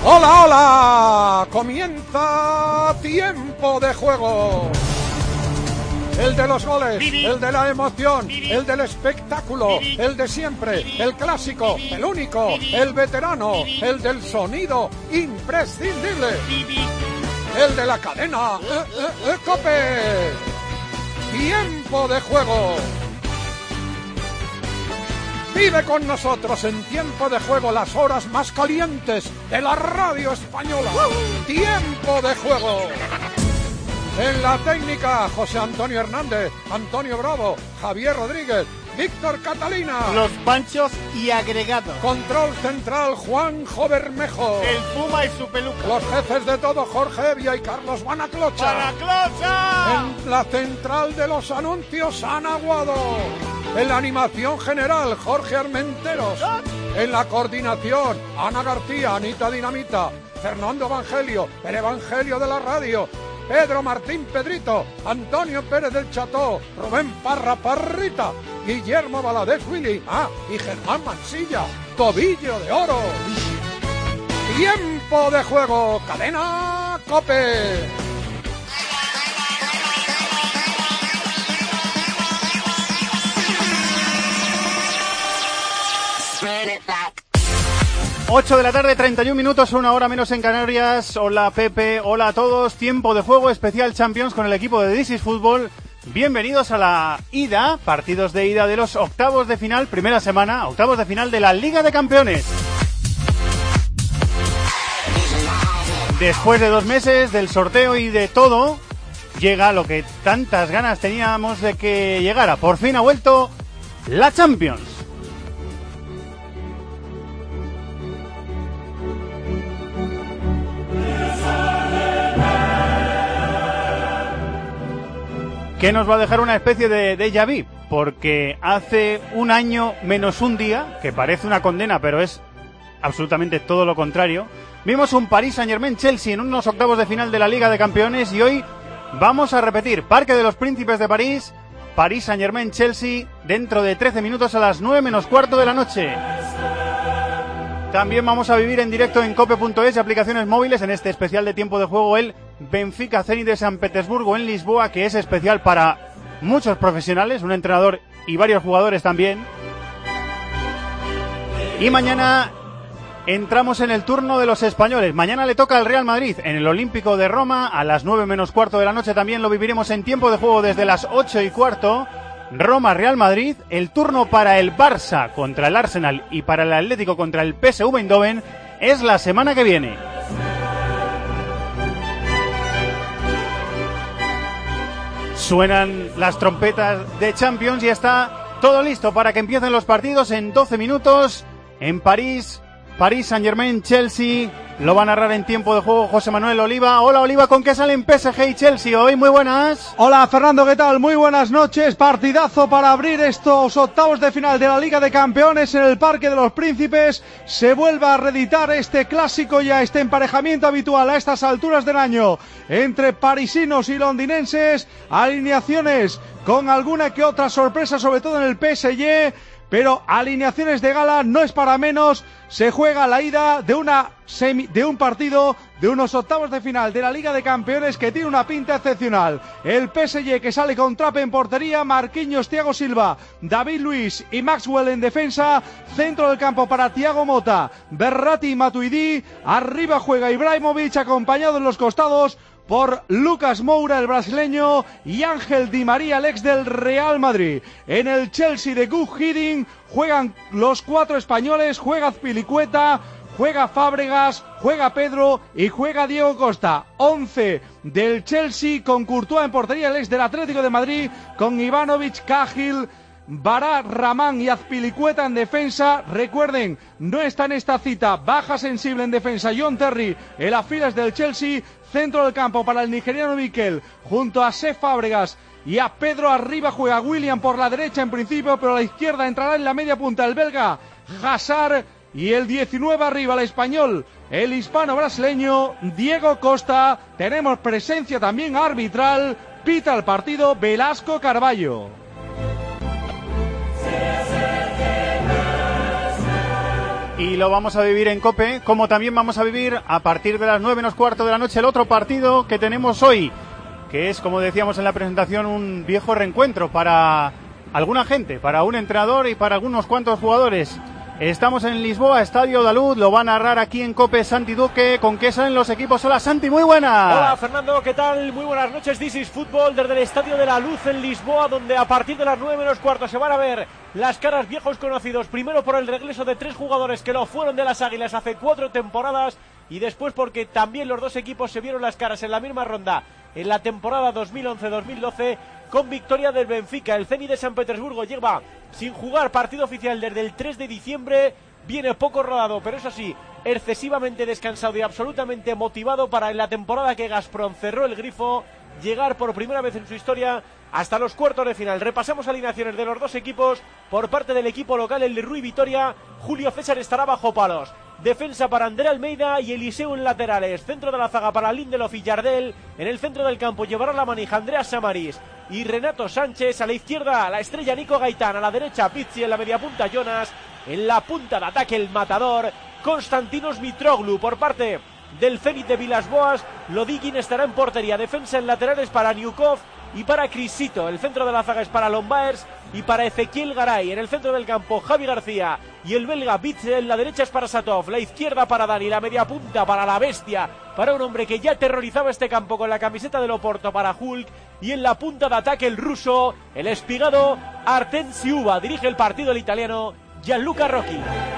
¡Hola, hola! Comienza Tiempo de Juego. El de los goles, el de la emoción, el del espectáculo, el de siempre, el clásico, el único, el veterano, el del sonido imprescindible, el de la cadena COPE. Tiempo de Juego. Vive con nosotros en Tiempo de Juego las horas más calientes de la radio española. Tiempo de Juego. En la técnica, José Antonio Hernández, Antonio Bravo, Javier Rodríguez, Víctor Catalina. Los Panchos y agregados. Control central, Juanjo Bermejo. El Puma y su peluca. Los jefes de todo, Jorge Evia y Carlos Banaclocha. ¡Banaclocha! En la central de los anuncios, Ana Guado. En la animación general, Jorge Armenteros. En la coordinación, Ana García, Anita Dinamita, Fernando Evangelio, el Evangelio de la radio, Pedro Martín Pedrito, Antonio Pérez del Cható, Rubén Parra Parrita, Guillermo Valadez Willy, y Germán Mansilla, Tobillo de Oro. Tiempo de Juego, cadena COPE. Ocho de la tarde, 31 minutos, una hora menos en Canarias. Hola Pepe, hola a todos. Tiempo de Juego especial Champions con el equipo de This is Fútbol. Bienvenidos a la ida, partidos de ida de los octavos de final, primera semana, octavos de final de la Liga de Campeones. Después de 2 meses del sorteo y de todo, llega lo que tantas ganas teníamos de que llegara. Por fin ha vuelto la Champions. Que nos va a dejar una especie de déjà vu, porque hace un año menos un día, que parece una condena, pero es absolutamente todo lo contrario, vimos un Paris Saint-Germain-Chelsea en unos octavos de final de la Liga de Campeones y hoy vamos a repetir Parque de los Príncipes de París, Paris Saint-Germain-Chelsea, dentro de 13 minutos a las 9 menos cuarto de la noche. También vamos a vivir en directo en cope.es y aplicaciones móviles en este especial de Tiempo de Juego el Benfica Zenit de San Petersburgo en Lisboa, que es especial para muchos profesionales, un entrenador y varios jugadores también. Y mañana entramos en el turno de los españoles. Mañana le toca al Real Madrid en el Olímpico de Roma a las 9 menos cuarto de la noche. También lo viviremos en Tiempo de Juego desde las 8 y cuarto. Roma-Real Madrid, el turno para el Barça contra el Arsenal y para el Atlético contra el PSV Eindhoven es la semana que viene. Suenan las trompetas de Champions y está todo listo para que empiecen los partidos en 12 minutos en París. París Saint-Germain-Chelsea, lo va a narrar en Tiempo de Juego José Manuel Oliva. Hola Oliva, ¿con qué salen PSG y Chelsea hoy? Muy buenas. Hola Fernando, ¿qué tal? Muy buenas noches. Partidazo para abrir estos octavos de final de la Liga de Campeones en el Parque de los Príncipes. Se vuelve a reeditar este clásico ya, este emparejamiento habitual a estas alturas del año entre parisinos y londinenses. Alineaciones con alguna que otra sorpresa, sobre todo en el PSG. Pero alineaciones de gala, no es para menos. Se juega la ida de un partido de unos octavos de final de la Liga de Campeones que tiene una pinta excepcional. El PSG que sale con Trapp en portería, Marquinhos, Thiago Silva, David Luiz y Maxwell en defensa. Centro del campo para Thiago Motta, Verratti y Matuidi. Arriba juega Ibrahimovic acompañado en los costados por Lucas Moura, el brasileño, y Ángel Di María, el ex del Real Madrid. En el Chelsea de Guus Hiddink juegan los 4 españoles, juega Azpilicueta, juega Fábregas, juega Pedro y juega Diego Costa. 11 del Chelsea con Courtois en portería, el ex del Atlético de Madrid, con Ivanovic, Cahill, Bará, Ramán y Azpilicueta en defensa. Recuerden, no está en esta cita, baja sensible en defensa John Terry en las filas del Chelsea. Centro del campo para el nigeriano Mikel, junto a Cesc Fábregas y a Pedro. Arriba juega William por la derecha en principio, pero a la izquierda entrará en la media punta el belga Hazard. Y el 19 arriba, el español, el hispano-brasileño Diego Costa. Tenemos presencia también arbitral, pita el partido Velasco Carballo. Y y lo vamos a vivir en COPE, como también vamos a vivir a partir de las 9:15 de la noche el otro partido que tenemos hoy, que es, como decíamos en la presentación, un viejo reencuentro para alguna gente, para un entrenador y para algunos cuantos jugadores. Estamos en Lisboa, Estadio da Luz, lo va a narrar aquí en COPE Santi Duque. ¿Con qué salen los equipos? Hola Santi, muy buenas. Hola Fernando, ¿qué tal? Muy buenas noches. This is Fútbol desde el Estadio de la Luz en Lisboa, donde a partir de las 9:15 se van a ver las caras viejos conocidos. Primero por el regreso de 3 jugadores que lo fueron de las Águilas hace 4 temporadas, y después porque también los dos equipos se vieron las caras en la misma ronda en la temporada 2011-2012 con victoria del Benfica. El Zenit de San Petersburgo lleva sin jugar partido oficial desde el 3 de diciembre, viene poco rodado, pero eso sí, excesivamente descansado y absolutamente motivado para en la temporada que Gazprom cerró el grifo llegar por primera vez en su historia hasta los cuartos de final. Repasamos alineaciones de los dos equipos. Por parte del equipo local, el de Rui Vitoria, Julio César estará bajo palos. Defensa para André Almeida y Eliseu en laterales. Centro de la zaga para Lindelof y Jardel. En el centro del campo llevará la manija Andreas Samaris y Renato Sánchez. A la izquierda la estrella Nico Gaitán. A la derecha Pizzi. En la media punta Jonas. En la punta de ataque el matador Konstantinos Mitroglou. Por parte del Zenit de Vilas-Boas, Lodigin estará en portería. Defensa en laterales para Niukov y para Crisito. El centro de la zaga es para Lombaers y para Ezequiel Garay. En el centro del campo Javi García y el belga Bitzel. La derecha es para Satov, la izquierda para Dani, la media punta para la bestia, para un hombre que ya aterrorizaba este campo con la camiseta del Oporto, para Hulk. Y en la punta de ataque el ruso, el espigado Artem Siuba. Dirige el partido el italiano Gianluca Rocchi.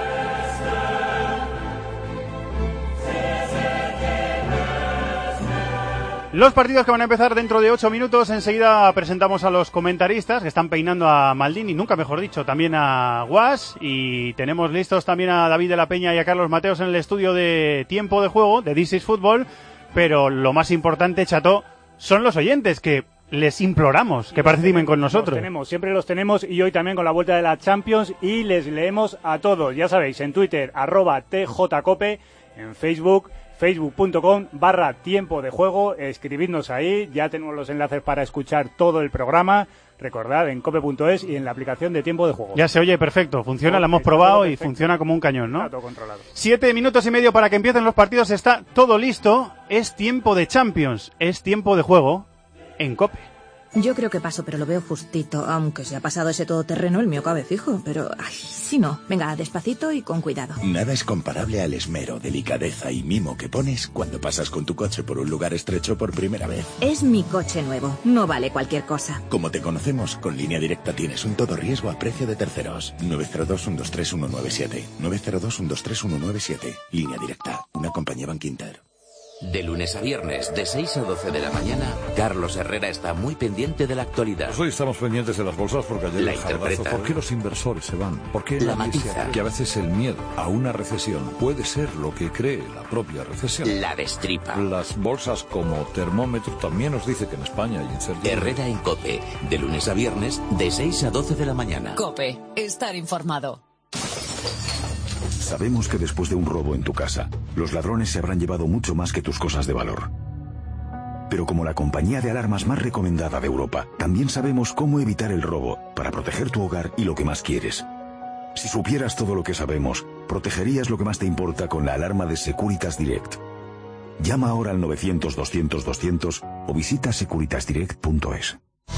Los partidos que van a empezar dentro de 8 minutos. Enseguida presentamos a los comentaristas que están peinando a Maldini, nunca mejor dicho, también a Guas, y tenemos listos también a David de la Peña y a Carlos Mateos en el estudio de tiempo de juego de This is Fútbol. Pero lo más importante, Chato, son los oyentes, que les imploramos que participen con nosotros. Siempre los tenemos, y hoy también con la vuelta de la Champions, y les leemos a todos. Ya sabéis, en Twitter, @TJCope, en Facebook.com/tiempo de juego, escribidnos ahí, ya tenemos los enlaces para escuchar todo el programa, recordad, en cope.es y en la aplicación de tiempo de juego. Ya se oye perfecto, funciona, lo hemos probado y funciona como un cañón, ¿no? Está todo controlado. 7 minutos y medio para que empiecen los partidos, está todo listo, es tiempo de Champions, es tiempo de juego en COPE. Yo creo que paso, pero lo veo justito. Aunque se ha pasado ese todoterreno, el mío cabe fijo. Pero, ay, si no. Venga, despacito y con cuidado. Nada es comparable al esmero, delicadeza y mimo que pones cuando pasas con tu coche por un lugar estrecho por primera vez. Es mi coche nuevo. No vale cualquier cosa. Como te conocemos, con Línea Directa tienes un todo riesgo a precio de terceros. 902-123-197. 902-123-197. Línea Directa, una compañía Bankinter. De lunes a viernes, de 6 a 12 de la mañana, Carlos Herrera está muy pendiente de la actualidad. Pues hoy estamos pendientes de las bolsas porque ayer la el jardazo. interpreta. ¿Por qué los inversores se van? ¿Por qué la nadie matiza? que a veces el miedo a una recesión puede ser lo que cree la propia recesión? La destripa. Las bolsas como termómetro también nos dice que en España hay incertidumbre. Herrera en COPE, de lunes a viernes, de 6 a 12 de la mañana. COPE, estar informado. Sabemos que después de un robo en tu casa, los ladrones se habrán llevado mucho más que tus cosas de valor. Pero como la compañía de alarmas más recomendada de Europa, también sabemos cómo evitar el robo para proteger tu hogar y lo que más quieres. Si supieras todo lo que sabemos, protegerías lo que más te importa con la alarma de Securitas Direct. Llama ahora al 900-200-200 o visita securitasdirect.es.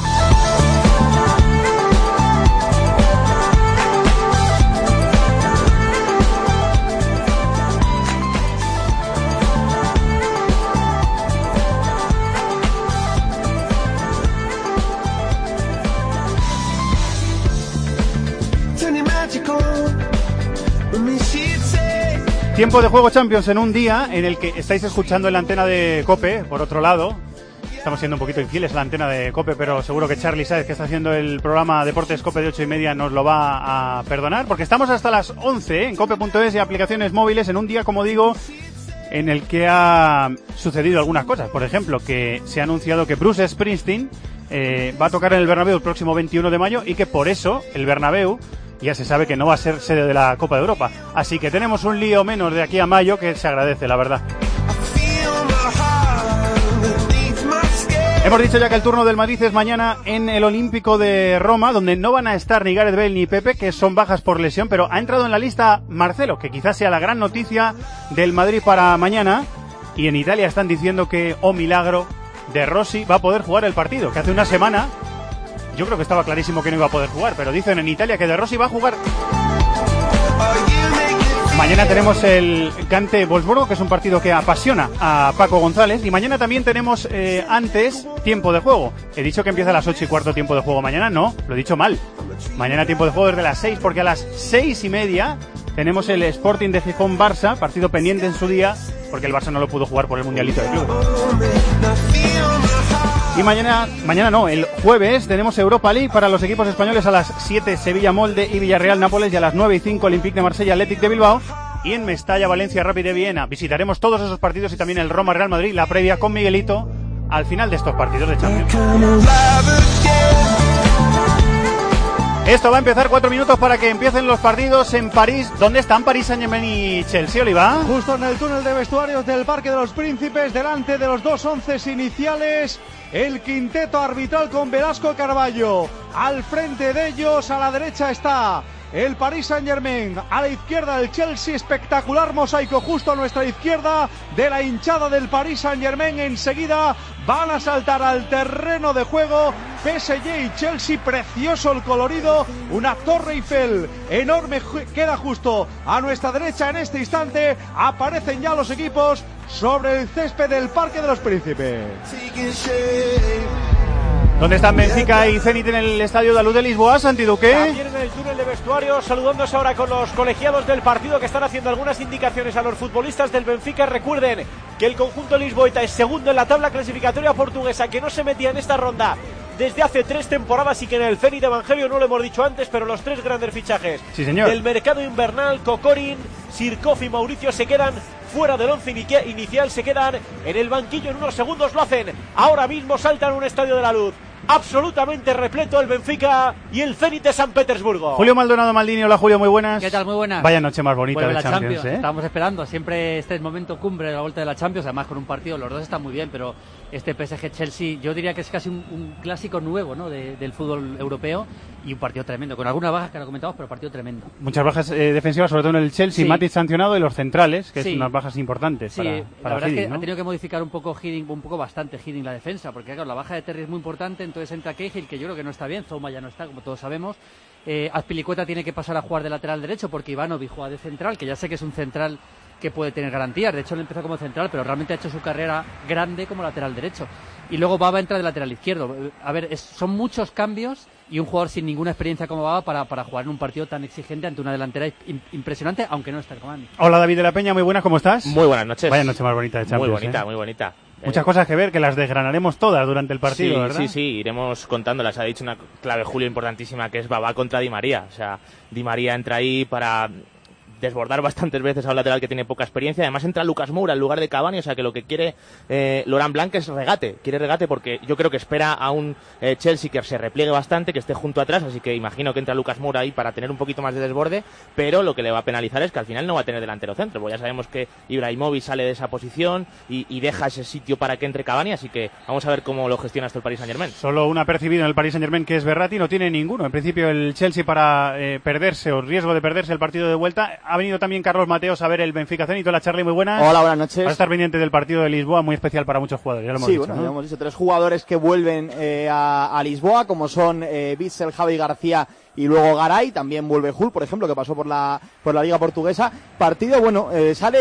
Tiempo de juego Champions en un día en el que estáis escuchando en la antena de COPE, por otro lado. Estamos siendo un poquito infieles a la antena de COPE, pero seguro que Charlie Sáez, que está haciendo el programa Deportes COPE de 8:30, nos lo va a perdonar, porque estamos hasta las 11 en cope.es y aplicaciones móviles en un día, como digo, en el que ha sucedido algunas cosas. Por ejemplo, que se ha anunciado que Bruce Springsteen va a tocar en el Bernabéu el próximo 21 de mayo y que por eso el Bernabéu ya se sabe que no va a ser sede de la Copa de Europa. Así que tenemos un lío menos de aquí a mayo que se agradece, la verdad. Hemos dicho ya que el turno del Madrid es mañana en el Olímpico de Roma, donde no van a estar ni Gareth Bale ni Pepe, que son bajas por lesión, pero ha entrado en la lista Marcelo, que quizás sea la gran noticia del Madrid para mañana. Y en Italia están diciendo que, oh milagro, De Rossi va a poder jugar el partido, que hace una semana yo creo que estaba clarísimo que no iba a poder jugar, pero dicen en Italia que De Rossi va a jugar. Mañana tenemos el Gante-Wolfsburgo, que es un partido que apasiona a Paco González. Y mañana también tenemos antes tiempo de juego. He dicho que empieza a las 8:15 tiempo de juego mañana. No, lo he dicho mal. Mañana tiempo de juego desde las 6, porque a las 6:30 tenemos el Sporting de Gijón-Barça, partido pendiente en su día, porque el Barça no lo pudo jugar por el Mundialito de Clubes. Y mañana no, el jueves tenemos Europa League para los equipos españoles a las 7, Sevilla-Molde y Villarreal-Nápoles, y a las 9:05 Olympique de Marsella, Athletic de Bilbao. Y en Mestalla, Valencia, Rapid de Viena. Visitaremos todos esos partidos y también el Roma-Real Madrid, la previa con Miguelito al final de estos partidos de Champions. Esto va a empezar 4 minutos para que empiecen los partidos en París. ¿Dónde están París Saint-Germain y Chelsea, Oliva? Justo en el túnel de vestuarios del Parque de los Príncipes, delante de los dos onces iniciales. El quinteto arbitral con Velasco Carballo. Al frente de ellos, a la derecha está el Paris Saint-Germain, a la izquierda el Chelsea, espectacular mosaico justo a nuestra izquierda de la hinchada del Paris Saint-Germain. Enseguida van a saltar al terreno de juego PSG y Chelsea, precioso el colorido, una Torre Eiffel enorme queda justo a nuestra derecha. En este instante aparecen ya los equipos sobre el césped del Parque de los Príncipes. ¿Dónde están Benfica y Zenit en el Estadio da Luz de Lisboa, Santi Duque? También en el túnel de vestuarios, saludándose ahora con los colegiados del partido, que están haciendo algunas indicaciones a los futbolistas del Benfica. Recuerden que el conjunto lisboeta es segundo en la tabla clasificatoria portuguesa, que no se metía en esta ronda desde hace 3 temporadas, y que en el Zenit Evangelio, no lo hemos dicho antes, pero los 3 grandes fichajes del mercado invernal, Kokorin, Sirkov y Mauricio, se quedan fuera del 11 inicial, se quedan en el banquillo. En unos segundos lo hacen. Ahora mismo saltan a un Estadio de la Luz absolutamente repleto, el Benfica y el Zenit de San Petersburgo. Julio Maldonado Maldini, hola Julio, muy buenas. ¿Qué tal? Muy buenas. Vaya noche más bonita de Champions, ¿eh? Estamos esperando siempre este momento cumbre de la vuelta de la Champions, además con un partido, los dos están muy bien, pero este PSG-Chelsea yo diría que es casi un clásico nuevo, ¿no?, del fútbol europeo, y un partido tremendo, con algunas bajas que ahora comentamos, pero partido tremendo. Muchas bajas defensivas, sobre todo en el Chelsea, sí. Matic sancionado, y los centrales, que es unas bajas importantes para la verdad Hiddink, es que ¿no? ha tenido que modificar un poco bastante Hiddink la defensa, porque claro, la baja de Terry es muy importante, entonces entra Cahill, que yo creo que no está bien, Zouma ya no está, como todos sabemos. Azpilicueta tiene que pasar a jugar de lateral derecho, porque Ivanovic juega de central, que ya sé que es un central que puede tener garantías. De hecho, él empezó como central, pero realmente ha hecho su carrera grande como lateral derecho. Y luego Baba entra de lateral izquierdo. A ver, son muchos cambios, y un jugador sin ninguna experiencia como Baba para jugar en un partido tan exigente ante una delantera impresionante, aunque no está el comando. Hola, David de la Peña, muy buenas, ¿cómo estás? Muy buenas noches. Vaya noche más bonita de Champions. Muy bonita, muy bonita. Muchas cosas que ver, que las desgranaremos todas durante el partido, sí, ¿verdad? Sí, iremos contándolas. Ha dicho una clave, Julio, importantísima, que es Baba contra Di María. O sea, Di María entra ahí para desbordar bastantes veces a un lateral que tiene poca experiencia. Además entra Lucas Moura en lugar de Cavani, o sea que lo que quiere Laurent Blanc es regate. Quiere regate porque yo creo que espera a un Chelsea que se repliegue bastante, que esté junto atrás, así que imagino que entra Lucas Moura ahí para tener un poquito más de desborde, pero lo que le va a penalizar es que al final no va a tener delantero centro, porque ya sabemos que Ibrahimovic sale de esa posición y deja ese sitio para que entre Cavani, así que vamos a ver cómo lo gestiona esto el Paris Saint-Germain. Solo un apercibido en el Paris Saint-Germain, que es Verratti, no tiene ninguno. En principio el Chelsea, para perderse o riesgo de perderse el partido de vuelta. Ha venido también Carlos Mateos a ver el Benfica Zenit. Hola, Charlie, muy buenas. Hola, buenas noches. Va a estar pendiente del partido de Lisboa, muy especial para muchos jugadores, ya lo hemos dicho, ¿no? Ya hemos dicho 3 jugadores que vuelven a Lisboa, como son Witsel, Javi García y luego Garay. También vuelve Hull, por ejemplo, que pasó por la Liga Portuguesa. Partido, sale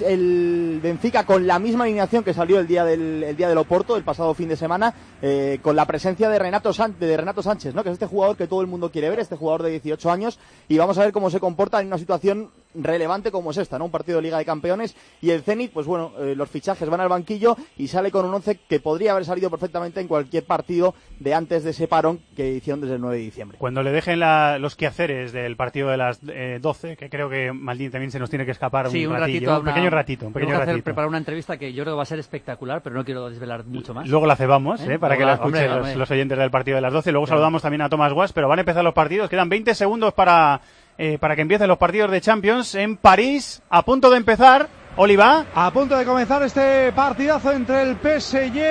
el Benfica con la misma alineación que salió el día del Oporto, el pasado fin de semana, con la presencia de Renato Sánchez, ¿no?, que es este jugador que todo el mundo quiere ver, este jugador de 18 años, y vamos a ver cómo se comporta en una situación relevante como es esta, ¿no? Un partido de Liga de Campeones, y el Zenit, los fichajes van al banquillo y sale con un 11 que podría haber salido perfectamente en cualquier partido de antes de ese parón que hicieron desde el 9 de diciembre. Cuando le dejen los quehaceres del partido de las 12, que creo que Maldini también se nos tiene que escapar un pequeño ratito. Preparar una entrevista que yo creo que va a ser espectacular, pero no quiero desvelar mucho más. Luego la cebamos, para que la escuchen los oyentes del partido de las 12. Luego saludamos también a Tomás Guas, pero van a empezar los partidos. Quedan 20 segundos para que empiecen los partidos de Champions en París, a punto de empezar. Oliva. A punto de comenzar este partidazo entre el PSG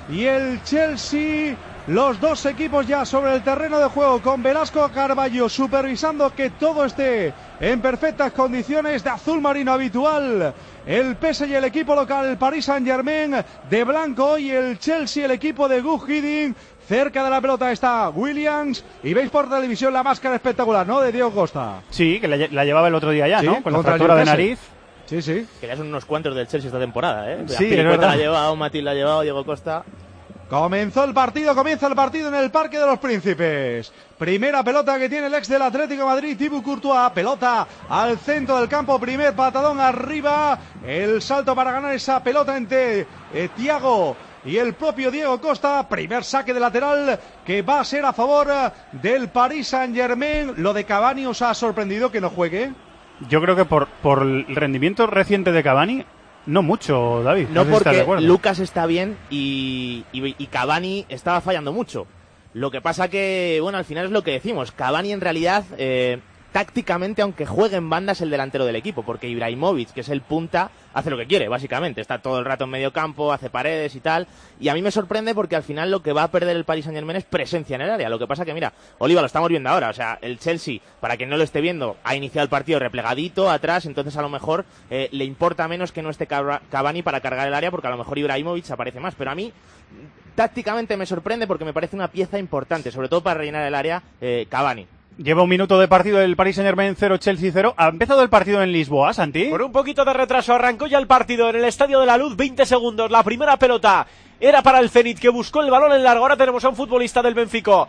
y el Chelsea. Los dos equipos ya sobre el terreno de juego, con Velasco Carballo supervisando que todo esté en perfectas condiciones de azul marino habitual. El PSG y el equipo local, el Paris Saint-Germain de blanco, y el Chelsea, el equipo de Guus Hiddink. Cerca de la pelota está Williams, y veis por televisión la máscara espectacular, ¿no?, de Diego Costa. Sí, que la llevaba el otro día ya, sí, ¿no?, con la fractura de nariz. Sí. Que ya son unos cuantos del Chelsea esta temporada, ¿eh? Sí, la ha llevado, Matil la ha llevado, Diego Costa. Comienza el partido en el Parque de los Príncipes. Primera pelota que tiene el ex del Atlético de Madrid, Thibaut Courtois. Pelota al centro del campo, primer patadón arriba. El salto para ganar esa pelota entre Thiago y el propio Diego Costa. Primer saque de lateral que va a ser a favor del Paris Saint-Germain. Lo de Cavani, ¿os ha sorprendido que no juegue? Yo creo que por el rendimiento reciente de Cavani, no mucho, David. No, sé si porque estás de Lucas está bien y Cavani estaba fallando mucho. Lo que pasa que, bueno, al final es lo que decimos. Cavani en realidad, tácticamente, aunque juegue en banda, es el delantero del equipo, porque Ibrahimovic, que es el punta, hace lo que quiere, básicamente. Está todo el rato en medio campo, hace paredes y tal. Y a mí me sorprende porque al final lo que va a perder el Paris Saint-Germain es presencia en el área. Lo que pasa que, mira, Oliva, lo estamos viendo ahora. O sea, el Chelsea, para quien no lo esté viendo, ha iniciado el partido replegadito atrás, entonces a lo mejor le importa menos que no esté Cavani para cargar el área, porque a lo mejor Ibrahimovic aparece más. Pero a mí, tácticamente me sorprende porque me parece una pieza importante, sobre todo para rellenar el área, Cavani. Lleva un minuto de partido el Paris Saint-Germain 0, Chelsea 0. ¿Ha empezado el partido en Lisboa, Santi? Por un poquito de retraso arrancó ya el partido en el Estadio de la Luz, 20 segundos. La primera pelota era para el Zenit, que buscó el balón en largo. Ahora tenemos a un futbolista del Benfica,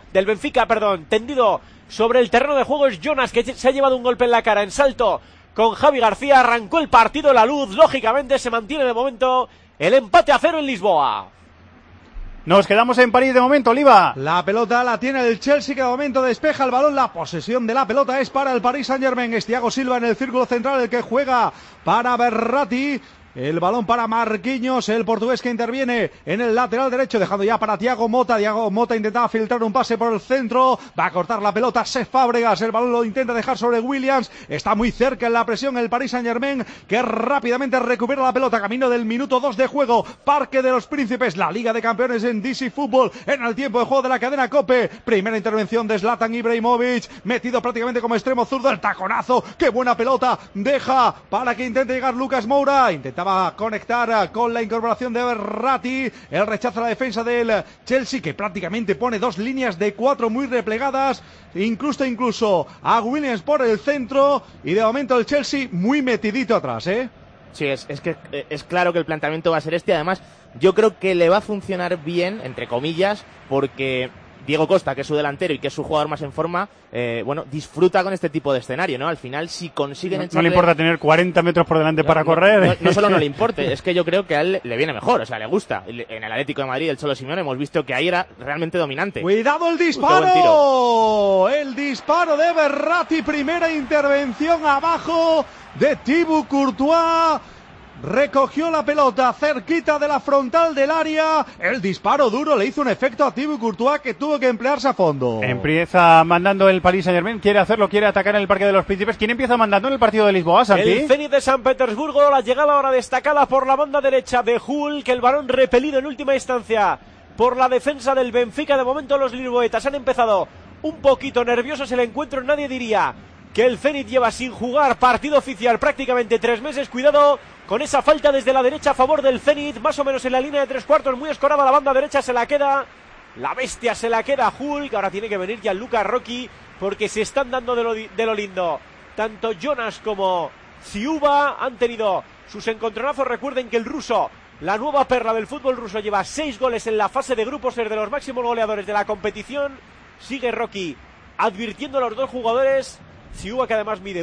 tendido sobre el terreno de juego. Es Jonas, que se ha llevado un golpe en la cara en salto con Javi García. Arrancó el partido en la Luz. Lógicamente se mantiene de momento el empate a 0 en Lisboa. Nos quedamos en París de momento, Oliva. La pelota la tiene el Chelsea, que de momento despeja el balón. La posesión de la pelota es para el Paris Saint-Germain. Es Thiago Silva en el círculo central, el que juega para Verratti. El balón para Marquinhos, el portugués que interviene en el lateral derecho, dejando ya para Thiago Motta. Thiago Motta intentaba filtrar un pase por el centro, va a cortar la pelota Cesc Fábregas, el balón lo intenta dejar sobre Williams, está muy cerca en la presión el Paris Saint-Germain, que rápidamente recupera la pelota, camino del minuto 2 de juego, Parque de los Príncipes, la Liga de Campeones en DC Fútbol, en el tiempo de juego de la cadena COPE. Primera intervención de Zlatan Ibrahimovic, metido prácticamente como extremo zurdo, el taconazo, qué buena pelota, deja para que intente llegar Lucas Moura, intentaba conectar con la incorporación de Verratti, el rechazo a la defensa del Chelsea, que prácticamente pone dos líneas de 4 muy replegadas, incluso a Williams por el centro, y de momento el Chelsea muy metidito atrás, Sí, es que es claro que el planteamiento va a ser este. Además, yo creo que le va a funcionar bien, entre comillas, porque Diego Costa, que es su delantero y que es su jugador más en forma, disfruta con este tipo de escenario, ¿no? Al final, si consiguen echarle... No le importa tener 40 metros por delante para correr. No solo no le importe, es que yo creo que a él le viene mejor, o sea, le gusta. En el Atlético de Madrid, el Cholo Simeone, hemos visto que ahí era realmente dominante. ¡Cuidado el disparo! El disparo de Verratti, primera intervención abajo de Thibaut Courtois. Recogió la pelota cerquita de la frontal del área. El disparo duro le hizo un efecto a Thibaut Courtois, que tuvo que emplearse a fondo. Empieza mandando el Paris Saint-Germain, quiere atacar en el Parque de los Príncipes. ¿Quién empieza mandando en el partido de Lisboa, Santi? El Zenit de San Petersburgo, la llegada ahora destacada por la banda derecha de Hulk, el balón repelido en última instancia por la defensa del Benfica. De momento los lisboetas han empezado un poquito nerviosos el encuentro. Nadie diría que el Zenit lleva sin jugar partido oficial prácticamente 3 meses. Cuidado con esa falta desde la derecha a favor del Zenit, más o menos en la línea de 3/4, muy escorada la banda derecha, se la queda la bestia, se la queda Hulk. Ahora tiene que venir Gianluca Rocchi, porque se están dando de lo lindo. Tanto Jonas como Ziuba han tenido sus encontronazos. Recuerden que el ruso, la nueva perla del fútbol ruso, lleva 6 goles en la fase de grupos, es de los máximos goleadores de la competición. Sigue Rocchi advirtiendo a los dos jugadores. Ziuba, que además mide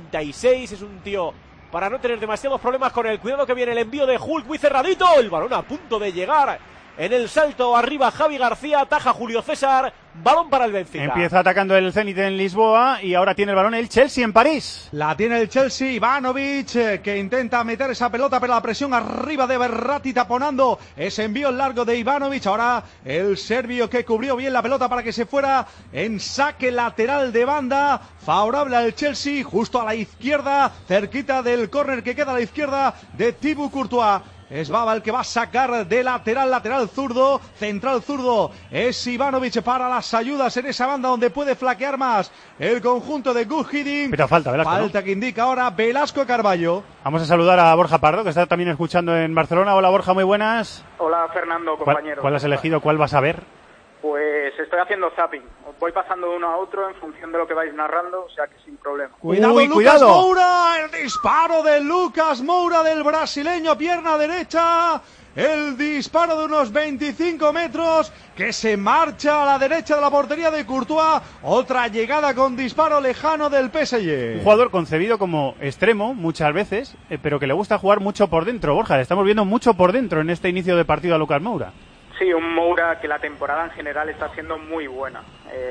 1,96, es un tío para no tener demasiados problemas con el cuidado. Que viene el envío de Hulk, muy cerradito, el balón a punto de llegar en el salto arriba. Javi García, ataja Julio César, balón para el Benfica. Empieza atacando el Zenit en Lisboa y ahora tiene el balón el Chelsea en París. La tiene el Chelsea, Ivanovic, que intenta meter esa pelota, pero la presión arriba de Verratti taponando ese envío largo de Ivanovic. Ahora el serbio, que cubrió bien la pelota para que se fuera en saque lateral de banda, favorable al Chelsea, justo a la izquierda, cerquita del córner que queda a la izquierda de Thibaut Courtois. Es Baba el que va a sacar de lateral zurdo, central zurdo. Es Ivanovic para las ayudas en esa banda donde puede flaquear más el conjunto de Good Heading. Pero falta, Velasco, falta, ¿no? Que indica ahora Velasco Carballo. Vamos a saludar a Borja Pardo, que está también escuchando en Barcelona. Hola Borja, muy buenas. Hola Fernando, compañero. ¿Cuál has elegido? ¿Cuál vas a ver? Pues estoy haciendo zapping. Os voy pasando de uno a otro en función de lo que vais narrando, o sea que sin problema. Cuidado, Lucas Moura, el disparo de Lucas Moura del brasileño, pierna derecha. El disparo de unos 25 metros que se marcha a la derecha de la portería de Courtois. Otra llegada con disparo lejano del PSG. Un jugador concebido como extremo muchas veces, pero que le gusta jugar mucho por dentro. Borja, le estamos viendo mucho por dentro en este inicio de partido a Lucas Moura. Sí, un Moura que la temporada en general está siendo muy buena.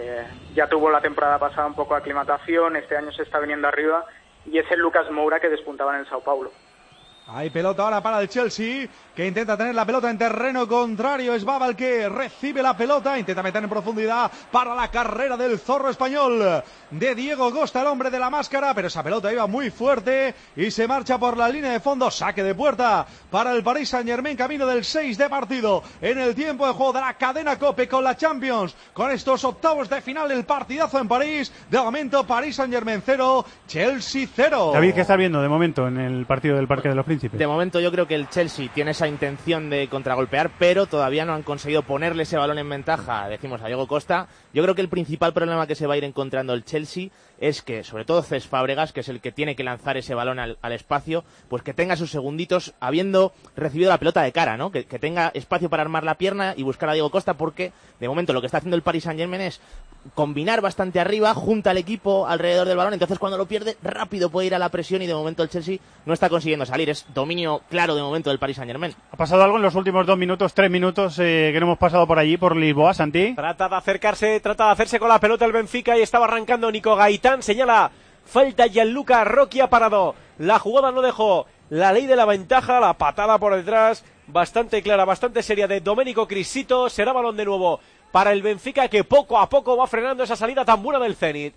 Ya tuvo la temporada pasada un poco de aclimatación, este año se está viniendo arriba y es el Lucas Moura que despuntaba en el Sao Paulo. Hay pelota ahora para el Chelsea, que intenta tener la pelota en terreno contrario. Es Baba el que recibe la pelota, intenta meter en profundidad para la carrera del zorro español de Diego Costa, el hombre de la máscara, pero esa pelota iba muy fuerte y se marcha por la línea de fondo. Saque de puerta para el Paris Saint-Germain, camino del 6 de partido en el tiempo de juego de la cadena COPE con la Champions, con estos octavos de final, el partidazo en París. De momento Paris Saint-Germain 0, Chelsea 0. David, ¿qué estás viendo de momento en el partido del Parque de los Príncipes? De momento yo creo que el Chelsea tiene esa intención de contragolpear, pero todavía no han conseguido ponerle ese balón en ventaja, decimos, a Diego Costa. Yo creo que el principal problema que se va a ir encontrando el Chelsea es que, sobre todo Cesc Fábregas, que es el que tiene que lanzar ese balón al espacio, pues que tenga sus segunditos habiendo recibido la pelota de cara, ¿no? Que tenga espacio para armar la pierna y buscar a Diego Costa, porque de momento lo que está haciendo el Paris Saint-Germain es combinar bastante arriba, junta al equipo alrededor del balón, entonces cuando lo pierde rápido puede ir a la presión y de momento el Chelsea no está consiguiendo salir. Es dominio claro de momento del Paris Saint-Germain. ¿Ha pasado algo en los últimos 2 minutos, 3 minutos que no hemos pasado por allí, por Lisboa, Santi? Trata de hacerse con la pelota el Benfica y estaba arrancando Nico Gaitán, señala falta Gianluca Rocky, ha parado. La jugada no dejó la ley de la ventaja, la patada por detrás, bastante clara, bastante seria de Domenico Crisito. Será balón de nuevo para el Benfica, que poco a poco va frenando esa salida tan buena del Zenit.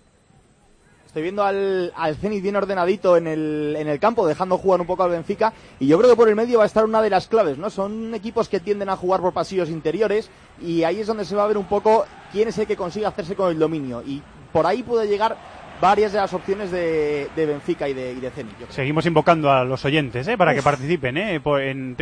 Estoy viendo al Zenit bien ordenadito en el campo, dejando jugar un poco al Benfica, y yo creo que por el medio va a estar una de las claves, ¿no? Son equipos que tienden a jugar por pasillos interiores, y ahí es donde se va a ver un poco quién es el que consigue hacerse con el dominio, y por ahí puede llegar varias de las opciones de Benfica y de Zenit. Seguimos invocando a los oyentes para que participen en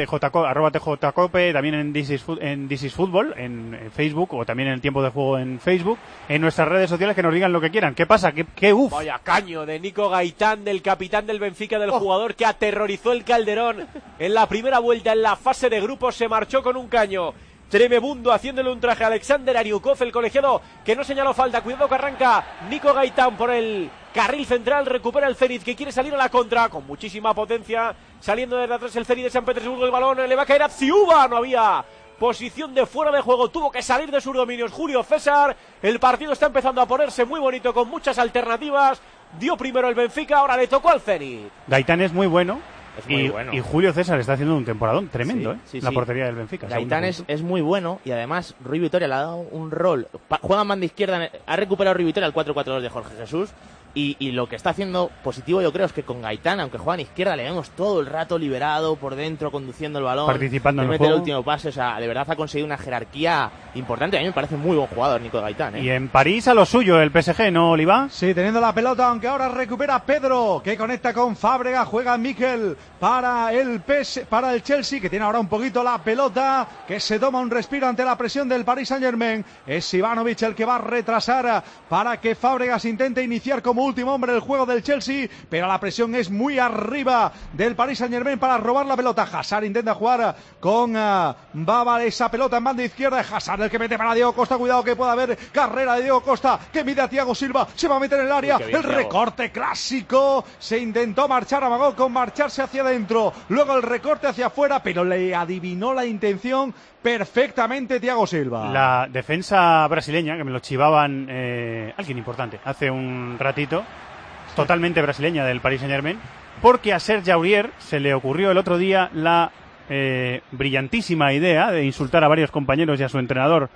@TJCope, también en This is Football, en Facebook, o también en el tiempo de juego en Facebook, en nuestras redes sociales, que nos digan lo que quieran. ¿Qué pasa? ¿Qué uf? Vaya caño de Nico Gaitán, del capitán del Benfica, del jugador que aterrorizó el Calderón en la primera vuelta en la fase de grupos. Se marchó con un caño tremebundo, haciéndole un traje a Alexander Ariukov, el colegiado que no señaló falta. Cuidado que arranca Nico Gaitán por el carril central, recupera el Zenit, que quiere salir a la contra con muchísima potencia, saliendo desde atrás el Zenit de San Petersburgo. El balón le va a caer a Ziuba, no había posición de fuera de juego, tuvo que salir de sus dominios Julio César. El partido está empezando a ponerse muy bonito, con muchas alternativas. Dio primero el Benfica, ahora le tocó al Zenit. Gaitán es muy bueno. Bueno. Y Julio César está haciendo un temporadón tremendo, la portería del Benfica. Gaitán es muy bueno, y además Rui Vitoria le ha dado un rol. Juega en banda izquierda, ha recuperado Rui Vitoria el 4-4-2 de Jorge Jesús, y lo que está haciendo positivo, yo creo, es que con Gaitán, aunque juega en izquierda, le vemos todo el rato liberado por dentro, conduciendo el balón, participando en el mete juego. El último pase. O sea, de verdad ha conseguido una jerarquía importante. A mí me parece muy buen jugador Nico Gaitán, Y en París a lo suyo el PSG, ¿no, Oliva? Sí, teniendo la pelota, aunque ahora recupera Pedro, que conecta con Fábregas, juega Mikel para el Chelsea, que tiene ahora un poquito la pelota, que se toma un respiro ante la presión del Paris Saint-Germain. Es Ivanovic el que va a retrasar para que Fábregas intente iniciar como último hombre el juego del Chelsea, pero la presión es muy arriba del Paris Saint-Germain para robar la pelota. Hazard intenta jugar con Baba, esa pelota en banda izquierda. Hazard el que mete para Diego Costa, cuidado que puede haber carrera de Diego Costa, que mide a Thiago Silva, se va a meter en el área. El recorte clásico, se intentó marchar, amagó con marcharse hacia adentro, luego el recorte hacia afuera, pero le adivinó la intención perfectamente Thiago Silva. La defensa brasileña, que me lo chivaban alguien importante hace un ratito, totalmente brasileña del Paris Saint-Germain, porque a Serge Aurier se le ocurrió el otro día la brillantísima idea de insultar a varios compañeros y a su entrenador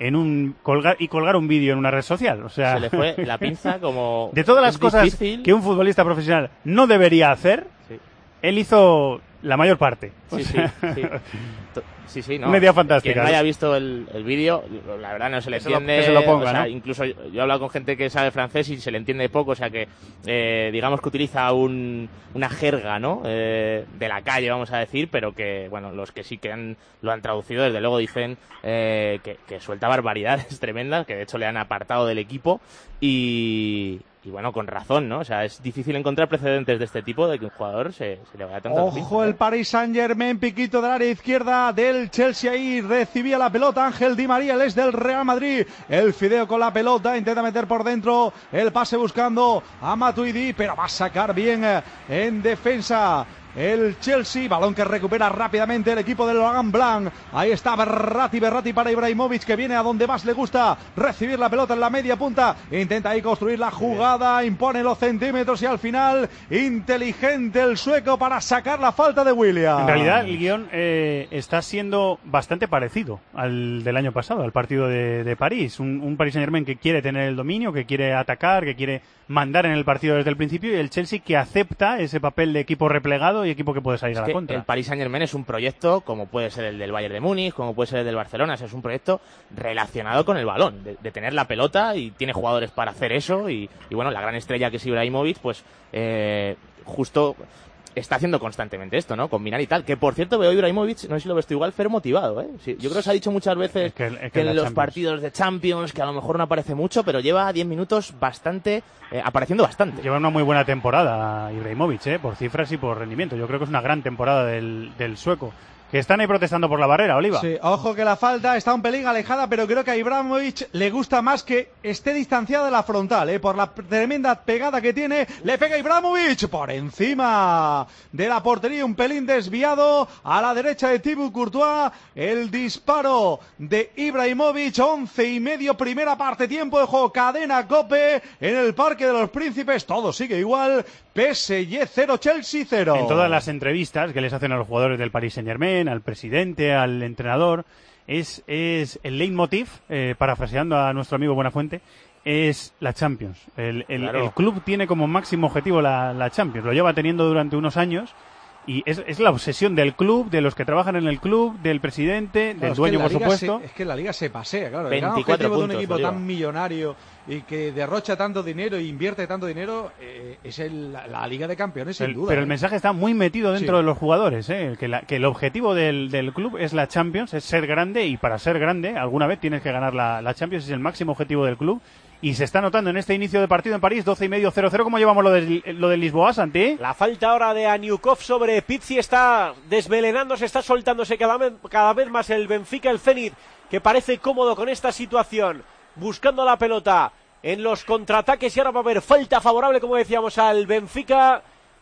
en colgar un vídeo en una red social. O sea, se le fue la pinza como... De todas las cosas que un futbolista profesional no debería hacer, él hizo la mayor parte. Sí, ¿no? Media fantástica. Quien no haya visto el vídeo, la verdad no se le entiende. Que se lo ponga, o sea, ¿no? Incluso yo he hablado con gente que sabe francés y se le entiende poco, o sea que digamos que utiliza una jerga, ¿no? De la calle, vamos a decir, pero que, bueno, los que sí que lo han traducido, desde luego dicen que suelta barbaridades tremendas, que de hecho le han apartado del equipo y bueno, con razón, ¿no? O sea, es difícil encontrar precedentes de este tipo, de que un jugador se le vaya tanto. Ojo, el Paris Saint-Germain, piquito del área izquierda del Chelsea, ahí recibía la pelota Ángel Di María, él es del Real Madrid, el Fideo con la pelota, intenta meter por dentro, el pase buscando a Matuidi, pero va a sacar bien en defensa el Chelsea, balón que recupera rápidamente el equipo del Laurent Blanc. Ahí está Berratti para Ibrahimovic, que viene a donde más le gusta recibir la pelota en la media punta, intenta ahí construir la jugada, impone los centímetros y al final inteligente el sueco para sacar la falta de William. En realidad el guión está siendo bastante parecido al del año pasado, al partido de París, un Paris Saint-Germain que quiere tener el dominio, que quiere atacar, que quiere mandar en el partido desde el principio, y el Chelsea que acepta ese papel de equipo replegado y equipo que puede salir a la contra. El Paris Saint-Germain es un proyecto como puede ser el del Bayern de Múnich, como puede ser el del Barcelona, es un proyecto relacionado con el balón, de tener la pelota, y tiene jugadores para hacer eso, y bueno, la gran estrella que es Ibrahimovic, pues justo está haciendo constantemente esto, ¿no? Combinar y tal. Que por cierto veo a Ibrahimovic, no sé si lo ves tú igual, pero motivado, ¿eh? Sí, yo creo que se ha dicho muchas veces que en los partidos de Champions, que a lo mejor no aparece mucho, pero lleva 10 minutos apareciendo bastante. Lleva una muy buena temporada Ibrahimovic, por cifras y por rendimiento. Yo creo que es una gran temporada del sueco. Que están ahí protestando por la barrera, Oliva. Sí, ojo que la falta está un pelín alejada, pero creo que a Ibrahimovic le gusta más que esté distanciado de la frontal, por la tremenda pegada que tiene. Le pega Ibrahimovic por encima de la portería, un pelín desviado a la derecha de Thibaut Courtois. El disparo de Ibrahimovic, 11:30, primera parte, tiempo de juego, cadena COPE en el Parque de los Príncipes. Todo sigue igual. PSG 0, Chelsea 0. En todas las entrevistas que les hacen a los jugadores del Paris Saint-Germain, al presidente, al entrenador, es el leitmotiv, parafraseando a nuestro amigo Buenafuente, es la Champions. El club tiene como máximo objetivo la Champions. Lo lleva teniendo durante unos años. Y es la obsesión del club, de los que trabajan en el club, del presidente, del dueño, por supuesto. Es que la liga se pasea, claro. 24 el gran objetivo puntos, de un equipo tan millonario y que derrocha tanto dinero e invierte tanto dinero es la Liga de Campeones, sin duda. Pero el mensaje está muy metido dentro de los jugadores, que el objetivo del club es la Champions, es ser grande, y para ser grande alguna vez tienes que ganar la Champions, es el máximo objetivo del club. Y se está notando en este inicio de partido en París, 12:30, 0-0. ¿Cómo llevamos lo de Lisboa, Santi? La falta ahora de Aniukov sobre Pizzi está desmelenándose, está soltándose cada vez más el Benfica, el Zenit, que parece cómodo con esta situación, buscando la pelota en los contraataques, y ahora va a haber falta favorable, como decíamos, al Benfica.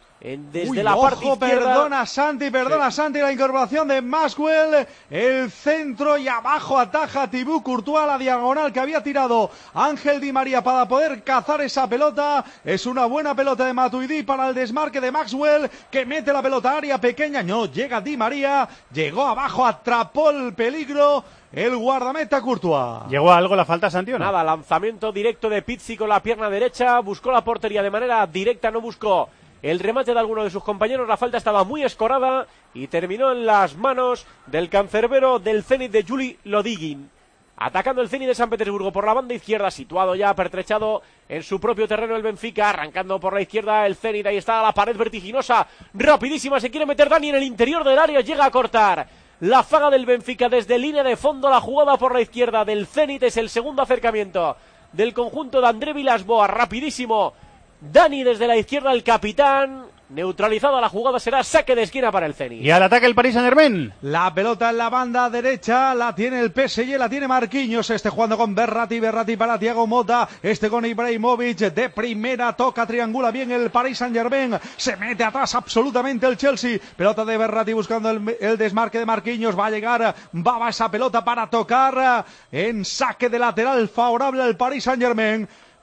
Desde la parte izquierda. Perdona Santi, la incorporación de Maxwell, el centro, y abajo ataja Thibaut Courtois, la diagonal que había tirado Ángel Di María para poder cazar esa pelota. Es una buena pelota de Matuidi para el desmarque de Maxwell, que mete la pelota a área pequeña, no llega Di María, llegó abajo, atrapó el peligro el guardameta Courtois. ¿Llegó a algo la falta, Santi, o no? Nada, lanzamiento directo de Pizzi con la pierna derecha, buscó la portería de manera directa, no buscó el remate de alguno de sus compañeros. La falta estaba muy escorada y terminó en las manos del cancerbero del Zenit, de Juli Lodigin. Atacando el Zenit de San Petersburgo por la banda izquierda, situado ya pertrechado en su propio terreno el Benfica, arrancando por la izquierda el Zenit. Ahí está la pared vertiginosa, rapidísima, se quiere meter Dani en el interior del área, llega a cortar la zaga del Benfica desde línea de fondo. La jugada por la izquierda del Zenit es el segundo acercamiento del conjunto de André Villas-Boas, rapidísimo Dani desde la izquierda, el capitán, neutralizado. La jugada será saque de esquina para el Zenit. Y al ataque el Paris Saint-Germain. La pelota en la banda derecha, la tiene el PSG, la tiene Marquinhos, jugando con Berratti para Thiago Motta, con Ibrahimovic, de primera, toca, triangula bien el Paris Saint-Germain, se mete atrás absolutamente el Chelsea, pelota de Berratti buscando el desmarque de Marquinhos, va a llegar Baba esa pelota para tocar, en saque de lateral favorable al Paris Saint-Germain.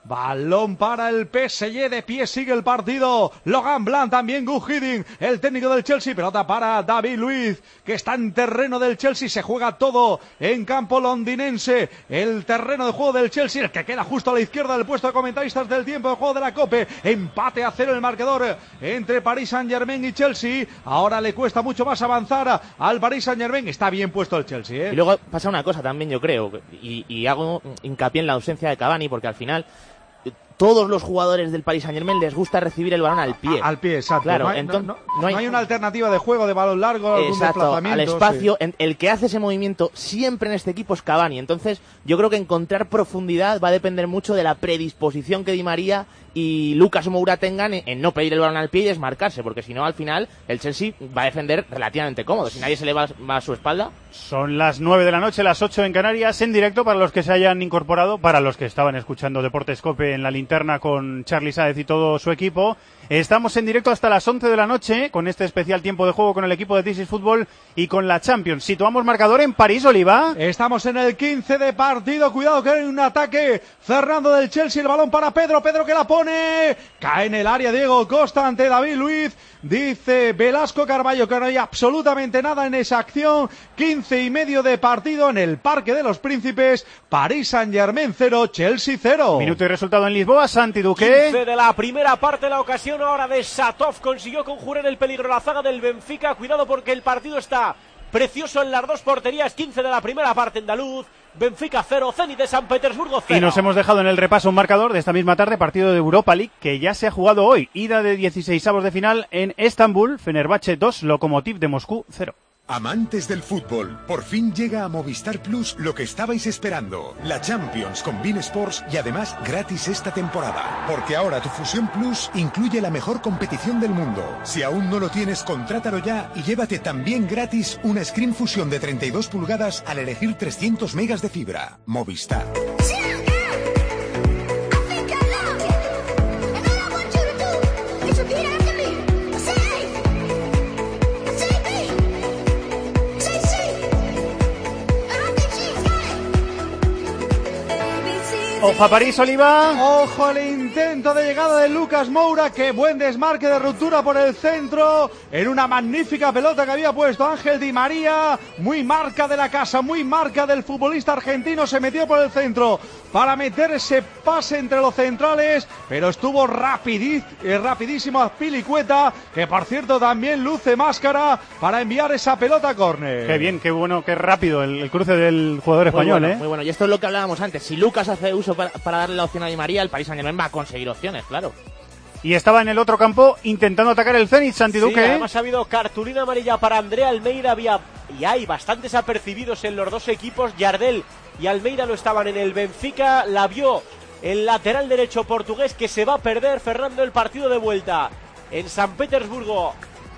Balón para el PSG, de pie sigue el partido. Logan Blanc, también Gus Hiddink, el técnico del Chelsea. Pelota para David Luiz, que está en terreno del Chelsea. Se juega todo en campo londinense. El terreno de juego del Chelsea, el que queda justo a la izquierda del puesto de comentaristas del tiempo de juego de la COPE. Empate a 0 el marcador entre Paris Saint-Germain y Chelsea. Ahora le cuesta mucho más avanzar al Paris Saint-Germain. Está bien puesto el Chelsea, Y luego pasa una cosa también, yo creo, y hago hincapié en la ausencia de Cavani, porque al final todos los jugadores del Paris Saint-Germain les gusta recibir el balón al pie. Al pie, exacto. Claro, no hay una alternativa de juego de balón largo, algún desplazamiento. Al espacio. Sí. El que hace ese movimiento siempre en este equipo es Cavani. Entonces, yo creo que encontrar profundidad va a depender mucho de la predisposición que Di María y Lucas Moura tengan en no pedir el balón al pie y desmarcarse, porque si no, al final, el Chelsea va a defender relativamente cómodo. Si nadie se le va a su espalda. Son las 9 de la noche, las 8 en Canarias, en directo para los que se hayan incorporado, para los que estaban escuchando Deportes COPE en la linterna con Charly Sáez y todo su equipo. Estamos en directo hasta las 11 de la noche con este especial tiempo de juego con el equipo de This is Fútbol y con la Champions. Situamos marcador en París, Oliva. Estamos en el 15 de partido. Cuidado que hay un ataque. Fernando del Chelsea, el balón para Pedro. Pedro que la pone. Cae en el área Diego Costa ante David Luiz. Dice Velasco Carballo que no hay absolutamente nada en esa acción. 15:30 de partido en el Parque de los Príncipes. París Saint-Germain 0, Chelsea 0. Minuto y resultado en Lisboa, Santi Duque. 15 de la primera parte, la ocasión ahora de Satov. Consiguió conjurar el peligro la zaga del Benfica. Cuidado porque el partido está precioso en las dos porterías. 15 de la primera parte andaluz. Benfica 0, Zenit de San Petersburgo 0. Y nos hemos dejado en el repaso un marcador de esta misma tarde, partido de Europa League, que ya se ha jugado hoy. Ida de 16avos de final en Estambul, Fenerbahce 2, Lokomotiv de Moscú 0. Amantes del fútbol, por fin llega a Movistar Plus lo que estabais esperando, la Champions con beIN Sports y además gratis esta temporada, porque ahora tu Fusión Plus incluye la mejor competición del mundo. Si aún no lo tienes, contrátalo ya y llévate también gratis una Screen Fusion de 32 pulgadas al elegir 300 megas de fibra. Movistar. Ojo a París, Oliva. Ojo al intento de llegada de Lucas Moura. Qué buen desmarque de ruptura por el centro. En una magnífica pelota que había puesto Ángel Di María. Muy marca de la casa, muy marca del futbolista argentino. Se metió por el centro para meter ese pase entre los centrales. Pero estuvo rapidísimo Azpilicueta, que por cierto también luce máscara para enviar esa pelota a córner. Qué bien, qué bueno, qué rápido el cruce del jugador español, muy bueno, muy bueno. Y esto es lo que hablábamos antes. Si Lucas hace uso para darle la opción a Di María, el Paris Saint-Germain va a conseguir opciones, claro. Y estaba en el otro campo intentando atacar el Zenit, Santi Duque. Sí, además ha habido cartulina amarilla para Andrea Almeida. Y hay bastantes apercibidos en los dos equipos. Yardel y Almeida no estaban en el Benfica. La vio el lateral derecho portugués, que se va a perder, Fernando, el partido de vuelta en San Petersburgo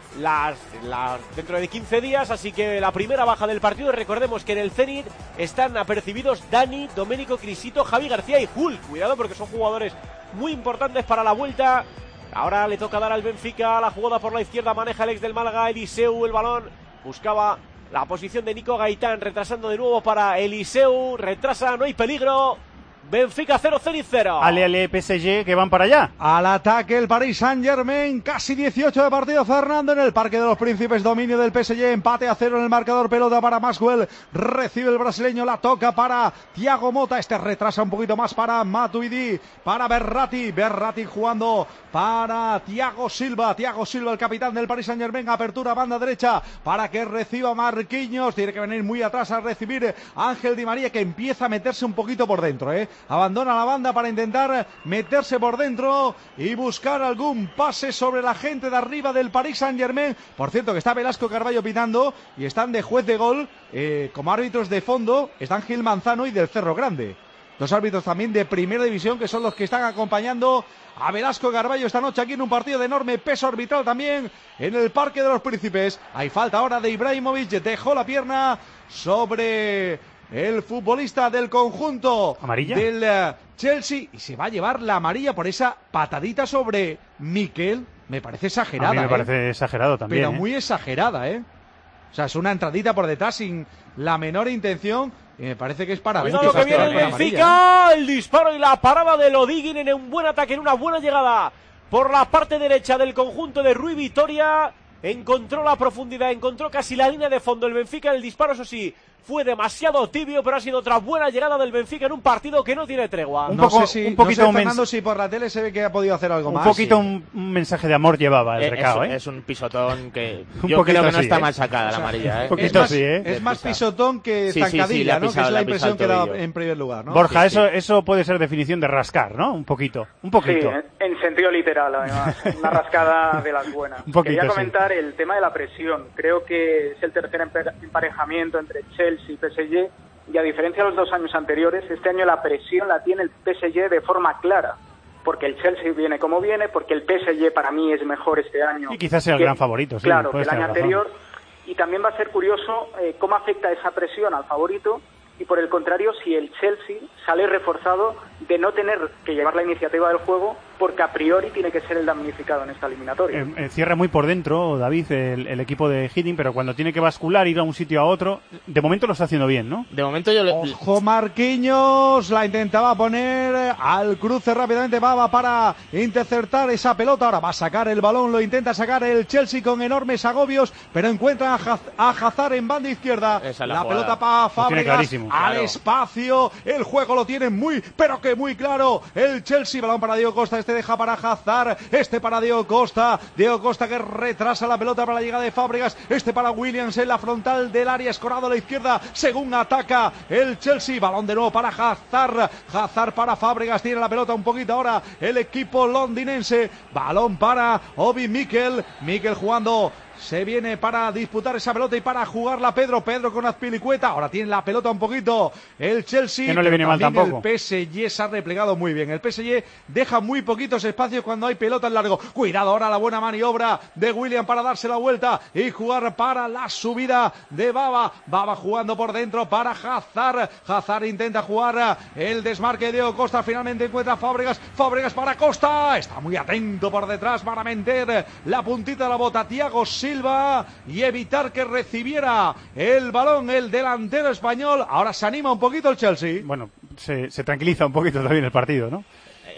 dentro de 15 días, así que la primera baja del partido. Recordemos que en el Zenit están apercibidos Dani, Domenico Crisito, Javi García y Hulk. Cuidado porque son jugadores muy importantes para la vuelta. Ahora le toca dar al Benfica la jugada por la izquierda, maneja el ex del Málaga, Eliseu, el balón, buscaba la posición de Nico Gaitán, retrasando de nuevo para Eliseu, retrasa, no hay peligro. Benfica 0, Zenit 0. Ale, PSG, que van para allá. Al ataque el Paris Saint-Germain, casi 18 de partido, Fernando, en el Parque de los Príncipes, dominio del PSG, empate a 0 en el marcador, pelota para Maxwell, recibe el brasileño, la toca para Thiago Motta, retrasa un poquito más para Matuidi, para Berratti jugando para Thiago Silva, el capitán del Paris Saint-Germain, apertura banda derecha para que reciba Marquinhos, tiene que venir muy atrás a recibir Ángel Di María, que empieza a meterse un poquito por dentro, abandona la banda para intentar meterse por dentro y buscar algún pase sobre la gente de arriba del Paris Saint-Germain. Por cierto que está Velasco Carballo pitando y están de juez de gol como árbitros de fondo, están Gil Manzano y del Cerro Grande. Dos árbitros también de primera división, que son los que están acompañando a Velasco Carballo esta noche aquí en un partido de enorme peso arbitral también en el Parque de los Príncipes. Hay falta ahora de Ibrahimovic, dejó la pierna sobre el futbolista del conjunto ¿amarilla? Del Chelsea, y se va a llevar la amarilla por esa patadita sobre Mikel. Me parece exagerada. A mí me parece exagerado también. Pero muy exagerada, sea, es una entradita por detrás sin la menor intención. Y me parece que es para Cuidado que viene el Benfica, el disparo y la parada de Lodiguin en un buen ataque, en una buena llegada por la parte derecha del conjunto de Rui Vitoria. Encontró la profundidad, encontró casi la línea de fondo el Benfica. El disparo, eso sí, fue demasiado tibio, pero ha sido otra buena llegada del Benfica en un partido que no tiene tregua. No sé Fernando, si por la tele se ve que ha podido hacer algo más. Un poquito un mensaje de amor llevaba el recao, Es un pisotón que yo creo que no está mal sacada la amarilla. Un poquito así, Es más pisotón que zancadilla, ¿no? Que es la impresión que da en primer lugar, ¿no? Borja, eso puede ser definición de rascar, ¿no? Un poquito. Sí, en sentido literal, además. Una rascada de las buenas. Quería comentar el tema de la presión. Creo que es el tercer emparejamiento entre Chelsea y PSG, y a diferencia de los 2 años anteriores, este año la presión la tiene el PSG de forma clara, porque el Chelsea viene como viene, porque el PSG para mí es mejor este año. Y quizás sea el gran favorito, sí. Claro, que el año anterior. Y también va a ser curioso cómo afecta esa presión al favorito, y por el contrario, si el Chelsea sale reforzado de no tener que llevar la iniciativa del juego, porque a priori tiene que ser el damnificado en esta eliminatoria. Cierra muy por dentro, David, el equipo de Hiddink, pero cuando tiene que bascular, ir a un sitio a otro, de momento lo está haciendo bien, ¿no? De momento Ojo, Marquinhos, la intentaba poner al cruce rápidamente, Baba para interceptar esa pelota, ahora va a sacar el balón, lo intenta sacar el Chelsea con enormes agobios, pero encuentra a Hazard en banda izquierda, la pelota para Fábregas, al espacio, el juego lo tiene muy, pero que muy claro, el Chelsea, balón para Diego Costa, este deja para Hazard, este para Diego Costa que retrasa la pelota para la llegada de Fábregas, este para Williams en la frontal del área, escorado a la izquierda, según ataca el Chelsea, balón de nuevo para Hazard para Fábregas, tiene la pelota un poquito ahora el equipo londinense, balón para Obi Mikel jugando. Se viene para disputar esa pelota y para jugarla Pedro con Azpilicueta. Ahora tiene la pelota un poquito el Chelsea. Que no le viene mal tampoco. El PSG se ha replegado muy bien. El PSG deja muy poquitos espacios cuando hay pelota en largo. Cuidado ahora la buena maniobra de William para darse la vuelta y jugar para la subida de Baba. Baba jugando por dentro para Hazard. Hazard intenta jugar el desmarque de Diego Costa. Finalmente encuentra Fábregas. Fábregas para Costa. Está muy atento por detrás para meter la puntita de la bota Thiago Silva y evitar que recibiera el balón el delantero español. Ahora se anima un poquito el Chelsea. Bueno, se tranquiliza un poquito también el partido, ¿no?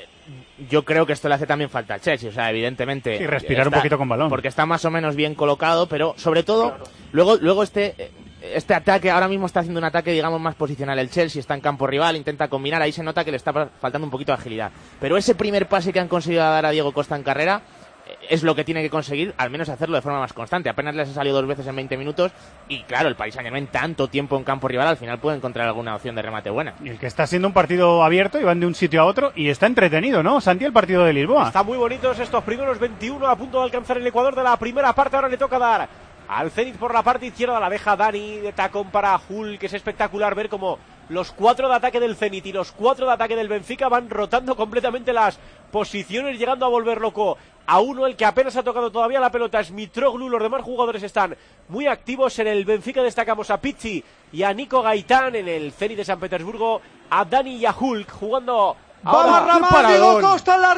Yo creo que esto le hace también falta al Chelsea, o sea, evidentemente. Sí, respirar un poquito con balón. Porque está más o menos bien colocado, pero sobre todo, luego este ataque, ahora mismo está haciendo un ataque, digamos, más posicional. El Chelsea está en campo rival, intenta combinar, ahí se nota que le está faltando un poquito de agilidad. Pero ese primer pase que han conseguido dar a Diego Costa en carrera es lo que tiene que conseguir, al menos hacerlo de forma más constante. Apenas les ha salido 2 veces en 20 minutos y claro, el Paris Saint-Germain tanto tiempo en campo rival, al final puede encontrar alguna opción de remate buena. Y el que está siendo un partido abierto y van de un sitio a otro y está entretenido, ¿no, Santi, el partido de Lisboa? Están muy bonitos estos primeros 21 a punto de alcanzar el Ecuador de la primera parte. Ahora le toca dar al Zenit por la parte izquierda, la deja Dani de tacón para Hull, que es espectacular ver cómo los 4 de ataque del Zenit y los 4 de ataque del Benfica van rotando completamente las posiciones, llegando a volver loco a uno. El que apenas ha tocado todavía la pelota es Mitroglou. Los demás jugadores están muy activos. En el Benfica destacamos a Pizzi y a Nico Gaitán. En el Zenit de San Petersburgo a Dani y a Hulk jugando. ¡Vamos, Ramán! ¡Diego Costa, el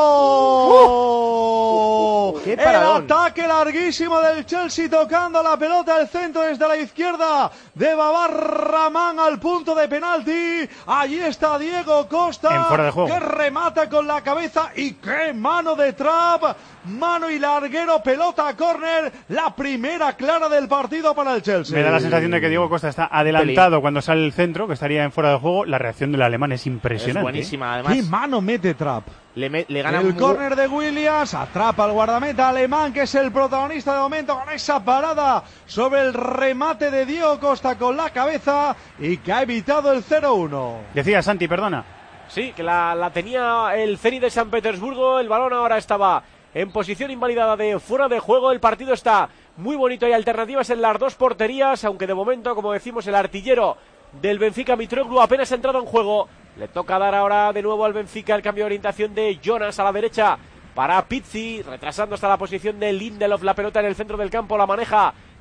larguero! ¡Qué paradón! El ataque larguísimo del Chelsea tocando la pelota al centro desde la izquierda de Baba Ramán al punto de penalti. Allí está Diego Costa, en fuera de juego, que remata con la cabeza y qué mano de Trapp. Mano y larguero, pelota a córner, la primera clara del partido para el Chelsea. Me da la sensación de que Diego Costa está adelantado cuando sale el centro, que estaría en fuera de juego. La reacción del alemán es impresionante. Es buenísima, además. ¿Qué mano mete Trapp? Le gana el córner de Williams, atrapa al guardameta alemán, que es el protagonista de momento con esa parada sobre el remate de Diego Costa con la cabeza y que ha evitado el 0-1. Decía Santi, perdona. Sí, que la tenía el Zenit de San Petersburgo. El balón ahora estaba en posición invalidada de fuera de juego. El partido está muy bonito, hay alternativas en las 2 porterías, aunque de momento, como decimos, el artillero del Benfica, Mitroglou, apenas ha entrado en juego. Le toca dar ahora de nuevo al Benfica el cambio de orientación de Jonas a la derecha para Pizzi, retrasando hasta la posición de Lindelof. La pelota en el centro del campo la maneja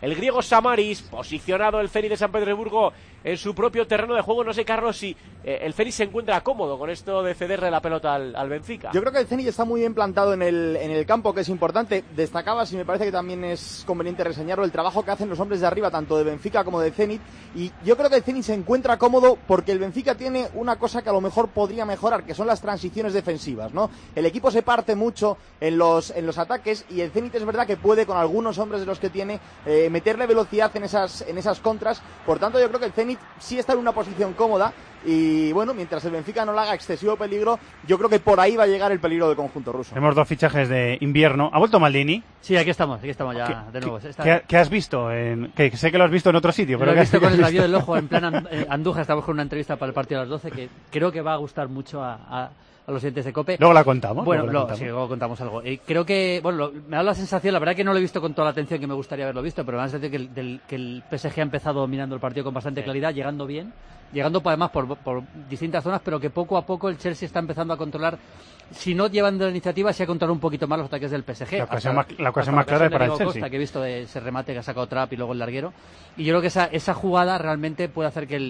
el griego Samaris, posicionado el Zenit de San Petersburgo en su propio terreno de juego. No sé, Carlos, si el Zenit se encuentra cómodo con esto de cederle la pelota al Benfica. Yo creo que el Zenit está muy bien plantado en el campo, que es importante. Destacabas, y me parece que también es conveniente reseñarlo, el trabajo que hacen los hombres de arriba, tanto de Benfica como de Zenit. Y yo creo que el Zenit se encuentra cómodo porque el Benfica tiene una cosa que a lo mejor podría mejorar, que son las transiciones defensivas, ¿no? El equipo se parte mucho en los ataques, y el Zenit es verdad que puede, con algunos hombres de los que tiene, meterle velocidad en esas contras. Por tanto, yo creo que el Zenit sí está en una posición cómoda, y bueno, mientras el Benfica no le haga excesivo peligro, yo creo que por ahí va a llegar el peligro del conjunto ruso. Tenemos 2 fichajes de invierno. ¿Ha vuelto Maldini? Sí, aquí estamos ya de nuevo. ¿Qué has visto? Que sé que lo has visto en otro sitio. Pero lo he visto con el rabillo del ojo en plan Andújar. Estamos con una entrevista para el partido a las 12 que creo que va a gustar mucho a los oyentes de COPE. Luego la contamos. Bueno, luego contamos algo. Creo que, me da la sensación, la verdad que no lo he visto con toda la atención que me gustaría haberlo visto, pero me da la sensación que el PSG ha empezado dominando el partido con bastante claridad, llegando bien, además por distintas zonas, pero que poco a poco el Chelsea está empezando a controlar, si no llevando la iniciativa, sí a controlar un poquito más los ataques del PSG. La ocasión más clara para el Chelsea. Costa, que he visto de ese remate que ha sacado Trapp y luego el larguero. Y yo creo que esa jugada realmente puede hacer que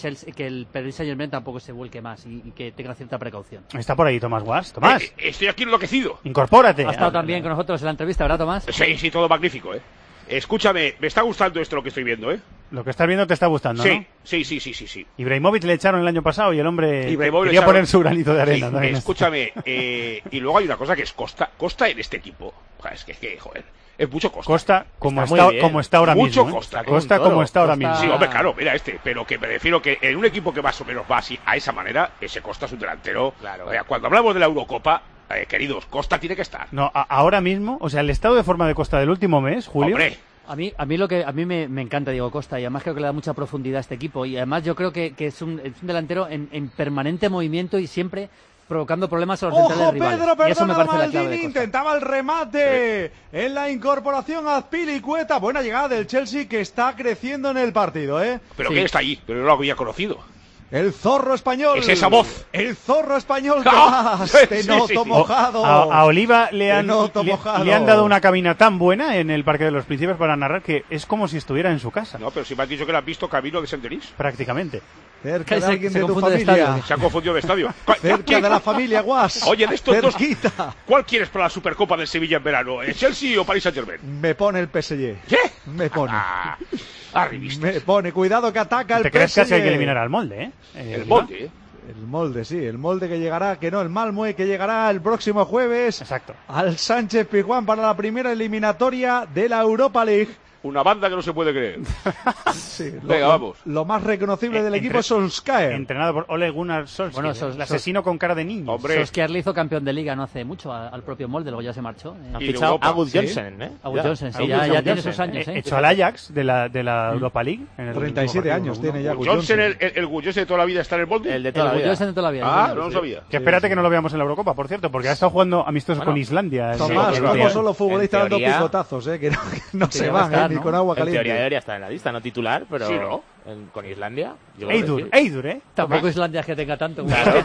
el Paris Saint-Germain tampoco se vuelque más y que tenga cierta precaución. Está por ahí Tomás Guas. Tomás. Estoy aquí enloquecido. Incorpórate. Ha estado también con nosotros en la entrevista, ¿verdad, Tomás? Sí, todo magnífico, ¿eh? Escúchame, me está gustando esto lo que estoy viendo, ¿eh? Lo que estás viendo te está gustando, sí, ¿no? Sí. Ibrahimovic le echaron el año pasado y el hombre quería poner su granito de arena. Sí, también. Escúchame, y luego hay una cosa que es Costa en este equipo. Es que, joder, es mucho Costa. Costa como está ahora mucho mismo. Costa como está ahora mismo. Sí, hombre, claro, mira pero que me refiero que en un equipo que más o menos va así, a esa manera, ese Costa es un delantero. Claro. O sea, cuando hablamos de la Eurocopa, queridos, Costa tiene que estar. No, ahora mismo, o sea, el estado de forma de Costa del último mes, Julio. Hombre. A mí me encanta Diego Costa, y además creo que le da mucha profundidad a este equipo, y además yo creo que es un delantero en permanente movimiento y siempre provocando problemas a los centrales rivales. Pedro, y eso me parece la clave Maldini de Costa. intentaba el remate en la incorporación a Azpilicueta. Buena llegada del Chelsea, que está creciendo en el partido, ¿eh? Pero ¿quién está allí? Pero no lo había conocido. El zorro español. Es esa voz. El zorro español. Te noto mojado. A Oliva le han dado una cabina tan buena en el Parque de los Príncipes para narrar que es como si estuviera en su casa. No, pero si me has dicho que le has visto camino de Saint-Denis. Prácticamente. Cerca de alguien de tu familia. Se ha confundido de estadio. Cerca de la familia, Guas. Oye, de estos dos, cerquita. ¿Cuál quieres para la Supercopa del Sevilla en verano? ¿Chelsea o Paris Saint-Germain? Me pone el PSG. ¿Qué? Me pone. Arribistas. Me pone, cuidado que ataca el PSG. ¿Te crees que hay que eliminar al molde, eh? El molde, ¿eh? El molde, sí, el molde que llegará, el Malmö, que llegará el próximo jueves. Exacto. Al Sánchez Pizjuán para la primera eliminatoria de la Europa League. Una banda que no se puede creer. Sí, venga, vamos. Lo más reconocible del equipo es Solskjaer. Entrenado por Ole Gunnar Solskjaer. Bueno, el asesino con cara de niño. Hombre. Solskjaer le hizo campeón de liga no hace mucho al propio molde, luego ya se marchó. Han fichado a Agut Johnson, ¿eh? Agut Johnson, sí, ya tiene sus años, ¿eh? Hecho al Ajax de la Europa League. En el 37 años tiene ya Agut Johnson. ¿El Agut Johnson de toda la vida está en el molde? El de toda la vida. Ah, no lo sabía. Que espérate que no lo veamos en la Eurocopa, por cierto, porque ha estado jugando amistosos con Islandia. Tomás, como son los futbolistas dando picotazos, que no se van, ni con agua caliente. Debería estar en la lista, no titular, pero sí, ¿no? con Islandia. Eidur, ¿eh? Tampoco Islandia que tenga tanto.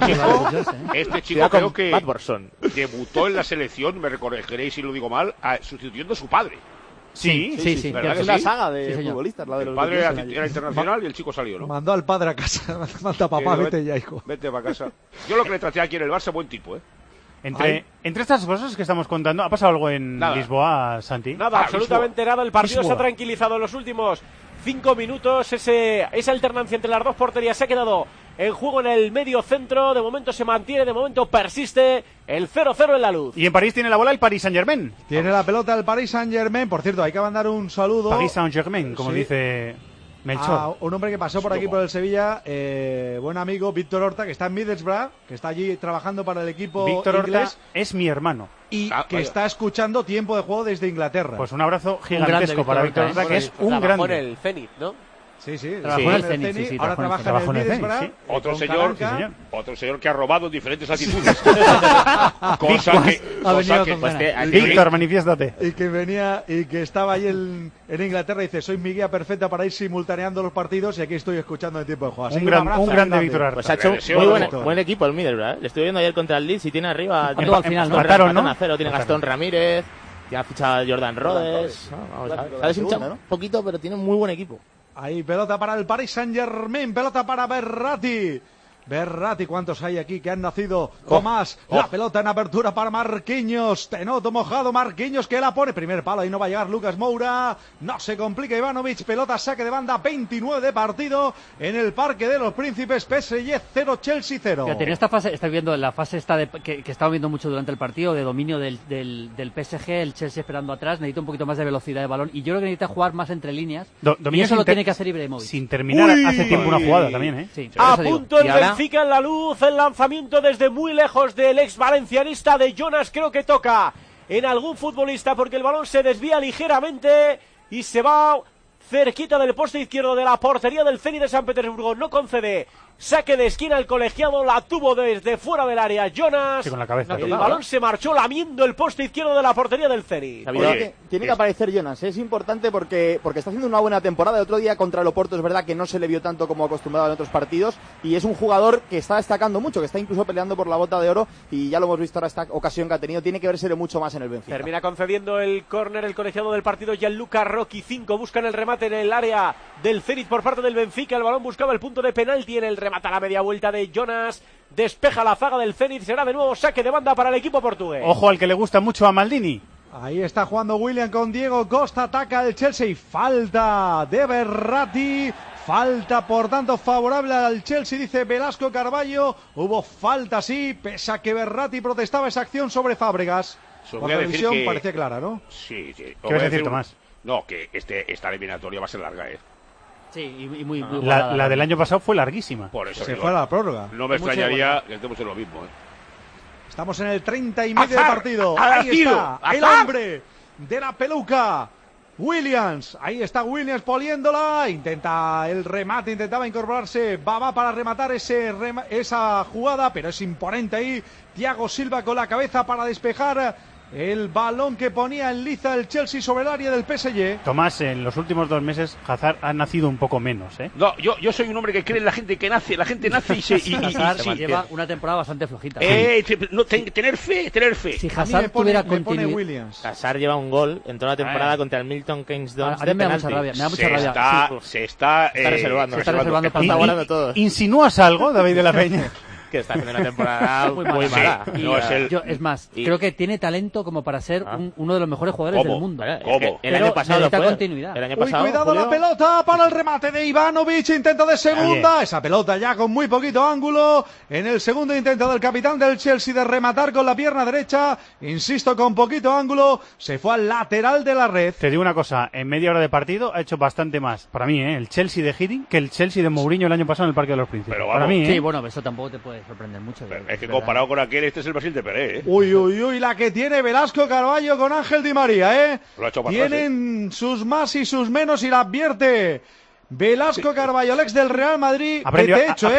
Este chico creo que debutó en la selección, me recorregiréis si lo digo mal, sustituyendo a su padre. Sí. Es una saga de futbolistas, la de los. El padre era internacional y el chico salió, ¿no? Mandó al padre a casa, manda a papá, vete ya, hijo. Vete para casa. Yo lo que le traté aquí en el Barça, buen tipo, ¿eh? Entre estas cosas que estamos contando, ¿ha pasado algo en Lisboa, Santi? Nada, absolutamente nada. El partido se ha tranquilizado en los últimos 5 minutos. Esa alternancia entre las dos porterías se ha quedado en juego en el medio centro. De momento se mantiene, de momento persiste el 0-0 en la luz. Y en París tiene la bola el Paris Saint-Germain. Tiene la pelota el Paris Saint-Germain. Por cierto, hay que mandar un saludo. Paris Saint-Germain, como dice Melchor. Un hombre que pasó por aquí por el Sevilla, buen amigo Víctor Horta, que está en Middlesbrough, que está allí trabajando para el equipo Víctor inglés. Horta es mi hermano. Y que está escuchando Tiempo de Juego desde Inglaterra. Pues un abrazo gigantesco para Víctor Horta, que es un grande. Trabajó en el Zenit, ¿no? Sí. Trabajó en el Zenit, ahora trabaja en el Middlesbrough. Otro señor que ha robado en diferentes latitudes. Víctor, manifiéstate. Y que estaba ahí en Inglaterra y dice, soy mi guía perfecta para ir simultaneando los partidos y aquí estoy escuchando el Tiempo de Juego. Un grande Víctor Horta. Pues ha hecho muy buen equipo el Middlesbrough, ¿eh? Le estuve viendo ayer contra el Leeds y tiene arriba... al final, Mataron, ¿no? Tiene Gastón Ramírez... ha fichado a Jordan Rhodes. Se ha deshinchado un poquito, pero tiene un muy buen equipo. Ahí pelota para el Paris Saint-Germain, pelota para Verratti. Verratti, ¿cuántos hay aquí que han nacido? Tomás, la pelota en apertura para Marquinhos. Te noto mojado, Marquinhos, que la pone. Primer palo, ahí no va a llegar Lucas Moura. No se complica Ivanovic. Pelota, saque de banda, 29 de partido en el Parque de los Príncipes. PSG 0, Chelsea 0. Fíjate, en esta fase, estáis viendo la fase esta que estamos viendo mucho durante el partido, de dominio del PSG, el Chelsea esperando atrás. Necesita un poquito más de velocidad de balón. Y yo creo que necesita jugar más entre líneas. Y eso lo tiene que hacer Ibrahimovic. Sin terminar hace tiempo una jugada también, ¿eh? Sí, a punto el Benfica en la luz, el lanzamiento desde muy lejos del ex valencianista de Jonas, creo que toca en algún futbolista porque el balón se desvía ligeramente y se va cerquita del poste izquierdo de la portería del Zenit de San Petersburgo. No concede saque de esquina el colegiado, la tuvo desde fuera del área Jonas. Sí, con la cabeza. El balón se marchó lamiendo el poste izquierdo de la portería del Zenit. Tiene que aparecer Jonas, es importante porque está haciendo una buena temporada. El otro día contra el Oporto es verdad que no se le vio tanto como acostumbrado en otros partidos y es un jugador que está destacando mucho, que está incluso peleando por la bota de oro y ya lo hemos visto ahora esta ocasión que ha tenido. Tiene que vérselo mucho más en el Benfica. Termina concediendo el córner el colegiado del partido Gianluca Rocchi. 5 buscan el remate en el área del Zenit por parte del Benfica. El balón buscaba el punto de penalti en el remate a la media vuelta de Jonas, despeja la zaga del Zenit, será de nuevo saque de banda para el equipo portugués. Ojo al que le gusta mucho a Maldini. Ahí está jugando William con Diego Costa, ataca el Chelsea, falta de Verratti, falta por tanto favorable al Chelsea, dice Velasco Carballo. Hubo falta sí, pese a que Verratti protestaba esa acción sobre Fábregas. Por la televisión parecía clara, ¿no? Sí. ¿Qué vas a decir, Tomás? No, que esta eliminatoria va a ser larga, Sí, y muy la del año pasado fue larguísima. Por eso se fue a la prórroga. No me extrañaría que estemos en lo mismo. Estamos en el 30 y medio de partido. Ahí está el hombre de la peluca, Williams. Ahí está Williams poliéndola. Intenta el remate, intentaba incorporarse va para rematar esa jugada, pero es imponente ahí Thiago Silva con la cabeza para despejar el balón que ponía en liza el Chelsea sobre el área del PSG. Tomás, en los últimos 2 meses Hazard ha nacido un poco menos, ¿eh? No, yo soy un hombre que cree en la gente que nace. La gente nace y se... Hazard lleva una temporada bastante flojita. Tener fe. Si Hazard tuviera continuidad... Hazard lleva un gol en toda la temporada contra el Milton Keynes Dons de penalti. Me da mucha rabia. Se está reservando. Está guardando todo. ¿Insinúas algo, David de la Peña? Que está haciendo una temporada muy mala. Es más, creo que tiene talento como para ser uno de los mejores jugadores del mundo. El año pasado fue. Continuidad. Cuidado la pelota para el remate de Ivanovic, intento de segunda. Esa pelota ya con muy poquito ángulo. En el segundo intento del capitán del Chelsea de rematar con la pierna derecha, insisto, con poquito ángulo, se fue al lateral de la red. Te digo una cosa, en media hora de partido ha hecho bastante más, para mí, el Chelsea de Hiddink que el Chelsea de Mourinho el año pasado en el Parque de los Príncipes. Pero para mí, sí, bueno, eso tampoco te puede sorprender mucho. Pero es que comparado con aquel, este es el Brasil de Pelé, Uy, la que tiene Velasco Carballo con Ángel Di María, Lo ha hecho para Tienen sus más y sus menos y la advierte Velasco Carballo, el ex del Real Madrid. Aprendió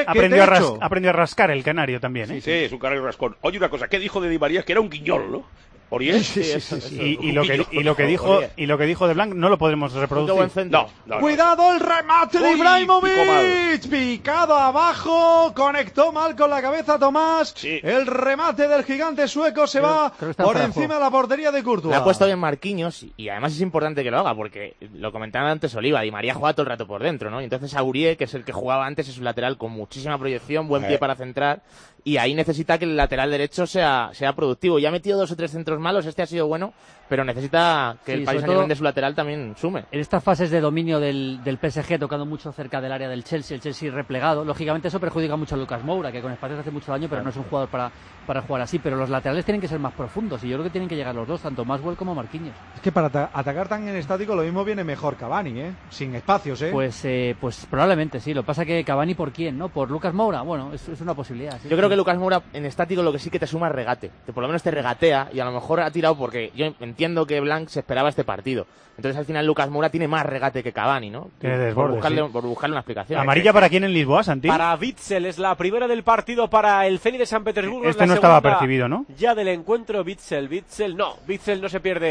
a rascar el canario también, Sí, es un canario rascón. Oye, una cosa, ¿qué dijo de Di María? Que era un guiñol, ¿no? Y lo que dijo de Blanc no lo podemos reproducir. No. Cuidado el remate de Ibrahimovic, picado abajo, conectó mal con la cabeza Tomás. El remate del gigante sueco se va por encima de la portería de Courtois. Le ha puesto bien Marquinhos y además es importante que lo haga porque lo comentaba antes Oliva, Di María juega todo el rato por dentro, ¿no? Y entonces Aurier, que es el que jugaba antes, es un lateral con muchísima proyección, buen pie para centrar. Y ahí necesita que el lateral derecho sea productivo. Ya ha metido 2 o 3 centros malos, este ha sido bueno, pero necesita que el Paris Saint-Germain de su lateral también sume. En estas fases de dominio del PSG, tocando mucho cerca del área del Chelsea, el Chelsea replegado, lógicamente eso perjudica mucho a Lucas Moura, que con espacios hace mucho daño, pero no es un jugador para jugar así. Pero los laterales tienen que ser más profundos, y yo creo que tienen que llegar los dos, tanto Maswell como Marquinhos. Es que para atacar tan en estático, lo mismo viene mejor Cavani, sin espacios, Pues probablemente sí. Lo que pasa que Cavani, ¿por quién? ¿No? ¿Por Lucas Moura? Bueno, es una posibilidad. ¿Sí? Yo creo que Lucas Moura en estático lo que sí que te suma es regate, que por lo menos te regatea, y a lo mejor ha tirado porque yo entiendo que Blanc se esperaba este partido. Entonces al final Lucas Moura tiene más regate que Cavani, ¿no? Por buscarle una explicación. ¿Amarilla para quién en Lisboa, Santi? Para Witsel, es la primera del partido para el Zenit de San Petersburgo. Este no estaba percibido, ¿no? Ya del encuentro, Witsel no se pierde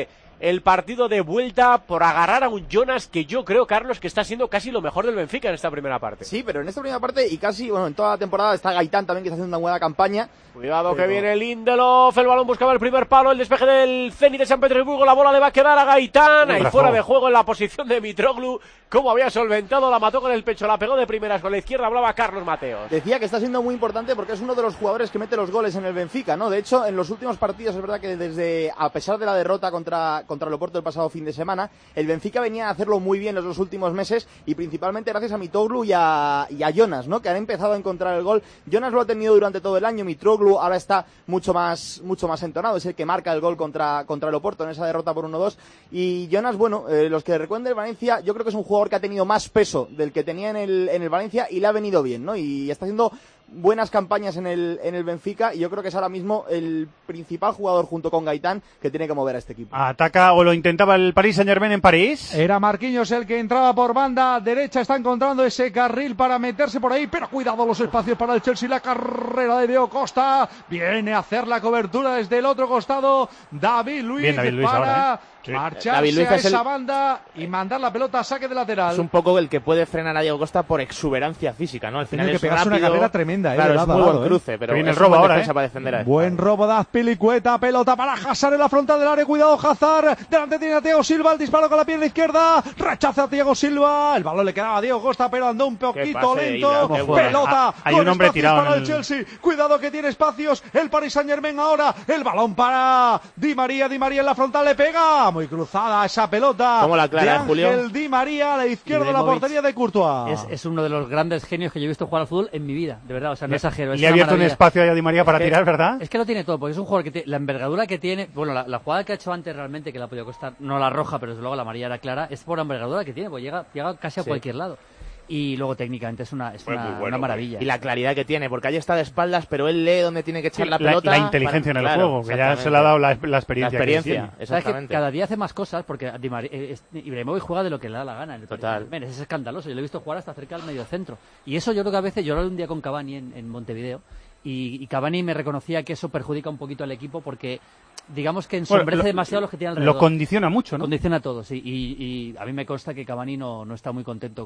el partido de vuelta por agarrar a un Jonas que yo creo, Carlos, que está siendo casi lo mejor del Benfica en esta primera parte. Sí, pero en esta primera parte y casi, bueno, en toda la temporada está Gaitán también, que está haciendo una buena campaña. Cuidado que viene Lindelof, el balón buscaba el primer palo, el despeje del Zenit de San Petersburgo, la bola le va a quedar a Gaitán, ahí fuera de juego en la posición de Mitroglou, cómo había solventado, la mató con el pecho, la pegó de primeras con la izquierda, hablaba Carlos Mateos. Decía que está siendo muy importante porque es uno de los jugadores que mete los goles en el Benfica, ¿no? De hecho, en los últimos partidos es verdad que a pesar de la derrota contra el Oporto el pasado fin de semana, el Benfica venía a hacerlo muy bien en los últimos meses y principalmente gracias a Mitroglou y a Jonas, ¿no? Que han empezado a encontrar el gol. Jonas lo ha tenido durante todo el año, Mitroglou ahora está mucho más entonado, es el que marca el gol contra el Oporto en esa derrota por 1-2 y Jonas, bueno, los que recuerden del Valencia, yo creo que es un jugador que ha tenido más peso del que tenía en el Valencia y le ha venido bien, ¿no? Y está haciendo buenas campañas en el Benfica y yo creo que es ahora mismo el principal jugador junto con Gaitán que tiene que mover a este equipo. Ataca o lo intentaba el Paris Saint-Germain en París. Era Marquinhos el que entraba por banda derecha, está encontrando ese carril para meterse por ahí, pero cuidado los espacios para el Chelsea, la carrera de Diego Costa, viene a hacer la cobertura desde el otro costado, David Luiz para marcharse a esa banda y mandar la pelota a saque de lateral. Es un poco el que puede frenar a Diego Costa por exuberancia física, ¿no? Al final tiene que pegarse rápido, una carrera tremenda, claro, es muy buen cruce, pero viene el robo ahora, para defender buen robo de Azpilicueta, pelota para Hazard en la frontal del área, cuidado Hazard, delante tiene a Thiago Silva, el disparo con la pierna izquierda, rechaza a Thiago Silva, el balón le quedaba a Diego Costa, pero andó un poquito lento, pelota, hay un hombre tirado para el Chelsea, cuidado que tiene espacios, el Paris Saint-Germain ahora, el balón para Di María en la frontal le pega, muy cruzada esa pelota. ¿Cómo la clara, de Ángel Julio? Di María a la izquierda de la portería de Courtois. Es uno de los grandes genios que yo he visto jugar al fútbol en mi vida, de verdad, o sea, no exagero. Le ha abierto un espacio a Di María para tirar, ¿verdad? Es que lo tiene todo, porque es un jugador que la envergadura que tiene, bueno, la jugada que ha hecho antes realmente, que le ha podido costar, no la roja, pero desde luego la amarilla era clara, es por la envergadura que tiene, pues llega casi a cualquier lado. Y luego técnicamente es una maravilla. Y la claridad que tiene, porque ahí está de espaldas, pero él lee dónde tiene que echar la pelota. La inteligencia en el juego, que ya se le ha dado la experiencia. Exactamente. ¿Sabes que cada día hace más cosas? Porque Ibrahimovic juega de lo que le da la gana. Total. Es escandaloso. Yo lo he visto jugar hasta cerca del medio centro. Y eso yo creo que a veces, yo hablé un día con Cavani en Montevideo, y Cavani me reconocía que eso perjudica un poquito al equipo porque digamos que ensombrece demasiado a los que tienen alrededor. Lo condiciona mucho, ¿no? Condiciona todo, sí. Y a mí me consta que Cavani no está muy contento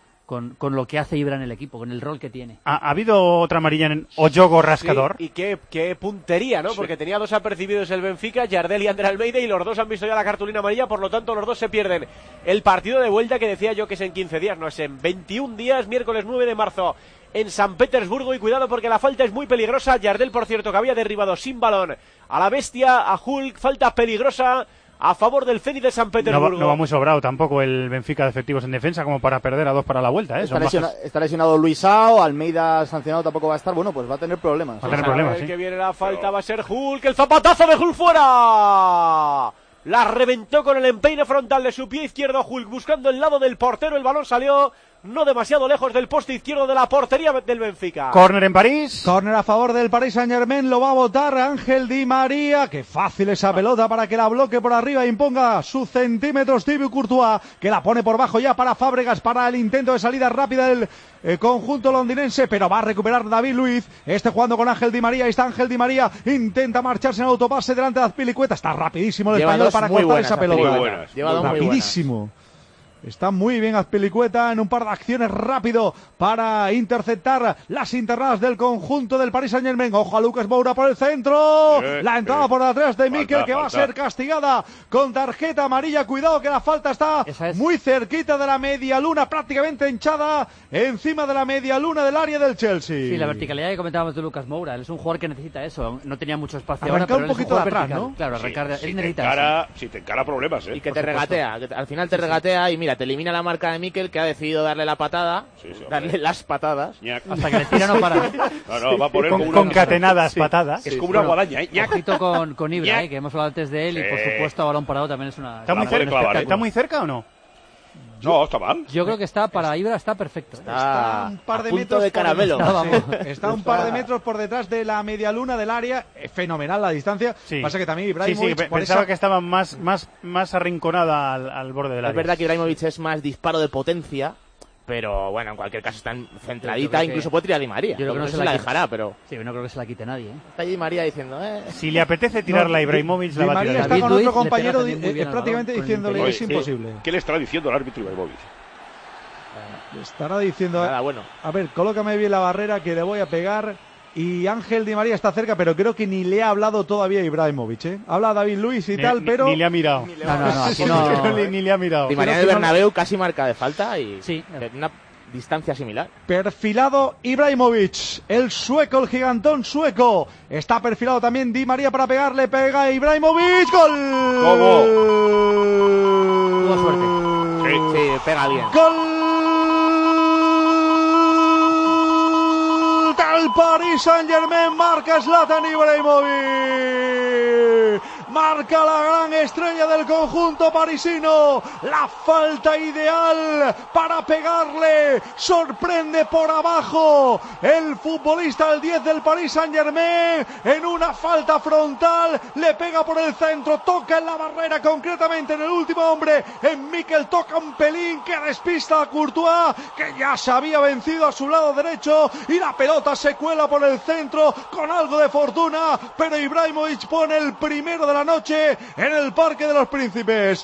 con lo que hace Ibra en el equipo, con el rol que tiene. ¿Ha habido otra amarilla en Oyogo Rascador? Sí, y qué puntería, ¿no? Sí. Porque tenía dos apercibidos el Benfica, Jardel y Ander Almeida, y los dos han visto ya la cartulina amarilla, por lo tanto los dos se pierden el partido de vuelta que decía yo que es en 15 días, no es en 21 días, miércoles 9 de marzo en San Petersburgo, y cuidado porque la falta es muy peligrosa. Jardel, por cierto, que había derribado sin balón a la bestia, a Hulk, falta peligrosa a favor del Zenit de San Petersburgo. No va muy sobrado tampoco el Benfica de efectivos en defensa como para perder a dos para la vuelta, ¿eh? Está lesionado Luisao, Almeida sancionado tampoco va a estar, bueno, pues va a tener problemas. Va a tener problemas, sí. El que viene la falta va a ser Hulk, el zapatazo de Hulk fuera. La reventó con el empeine frontal de su pie izquierdo Hulk, buscando el lado del portero, el balón salió no demasiado lejos del poste izquierdo de la portería del Benfica. Córner en París. Córner a favor del Paris Saint-Germain, lo va a botar Ángel Di María. Qué fácil esa pelota para que la bloque por arriba e imponga sus centímetros Thibaut Courtois, que la pone por bajo ya para Fábregas, para el intento de salida rápida del conjunto londinense, pero va a recuperar David Luiz, jugando con Ángel Di María. Ahí está Ángel Di María, intenta marcharse en autopase delante de Azpilicueta, está rapidísimo el español para cortar esa pelota. Rapidísimo. Está muy bien Azpilicueta en un par de acciones rápido para interceptar las internadas del conjunto del Paris Saint-Germain. Ojo a Lucas Moura por el centro. La entrada por atrás de Mikel, que va a ser castigada con tarjeta amarilla. Cuidado que la falta está muy cerquita de la media luna, prácticamente hinchada encima de la media luna del área del Chelsea. Sí, la verticalidad que comentábamos de Lucas Moura. Él es un jugador que necesita eso. No tenía mucho espacio ahora, pero un poquito de atrás, ¿no? Claro, arrancar. Él necesita si te encara problemas, Y que te regatea. Que al final te regatea y mira, te elimina la marca de Mikel, que ha decidido darle la patada, darle las patadas. Hasta que le tira no para. No, va a poner concatenadas patadas. Es como una guadaña, Ojito con Ibra, que hemos hablado antes de él, y por supuesto a balón parado también es una... ¿Está muy cerca o no? No, está mal. Yo creo que para Ibra está perfecto. Está un par de metros de caramelo. Está un par de metros por detrás de la media luna del área. Fenomenal la distancia. Sí. Pasa que también Ibrahimovic... pensaba que estaba más arrinconada al borde del área. Es verdad que Ibrahimovic es más disparo de potencia, Pero bueno, en cualquier caso está centradita, incluso puede tirar Di María. Yo creo que no se la dejará, pero... Sí, no creo que se la quite nadie. Está Di María diciendo... Si le apetece tirarla a Ibrahimovic, la va a tirar. Di María está con otro compañero prácticamente diciéndole es imposible. ¿Qué le estará diciendo el árbitro Ibrahimovic? Le estará diciendo... Nada, bueno. A ver, colócame bien la barrera que le voy a pegar... Y Ángel Di María está cerca, pero creo que ni le ha hablado todavía Ibrahimovic, ¿eh? Habla David Luiz y tal, pero... Ni le ha mirado. Ni le ha mirado. Di María del Bernabéu casi marca de falta y... Sí. De una distancia similar. Perfilado Ibrahimovic, el sueco, el gigantón sueco. Está perfilado también Di María para pegarle, pega Ibrahimovic, ¡gol! ¿Cómo? Tuvo suerte. Sí, pega bien. ¡Gol! El Paris Saint-Germain marca Zlatan Ibrahimovic. Marca la gran estrella del conjunto parisino. La falta ideal para pegarle. Sorprende por abajo el futbolista, el 10 del Paris Saint-Germain. En una falta frontal. Le pega por el centro. Toca en la barrera, concretamente en el último hombre. En Mikel, toca un pelín que despista a Courtois, que ya se había vencido a su lado derecho. Y la pelota se cuela por el centro con algo de fortuna. Pero Ibrahimovic pone el primero de la noche en el Parque de los Príncipes.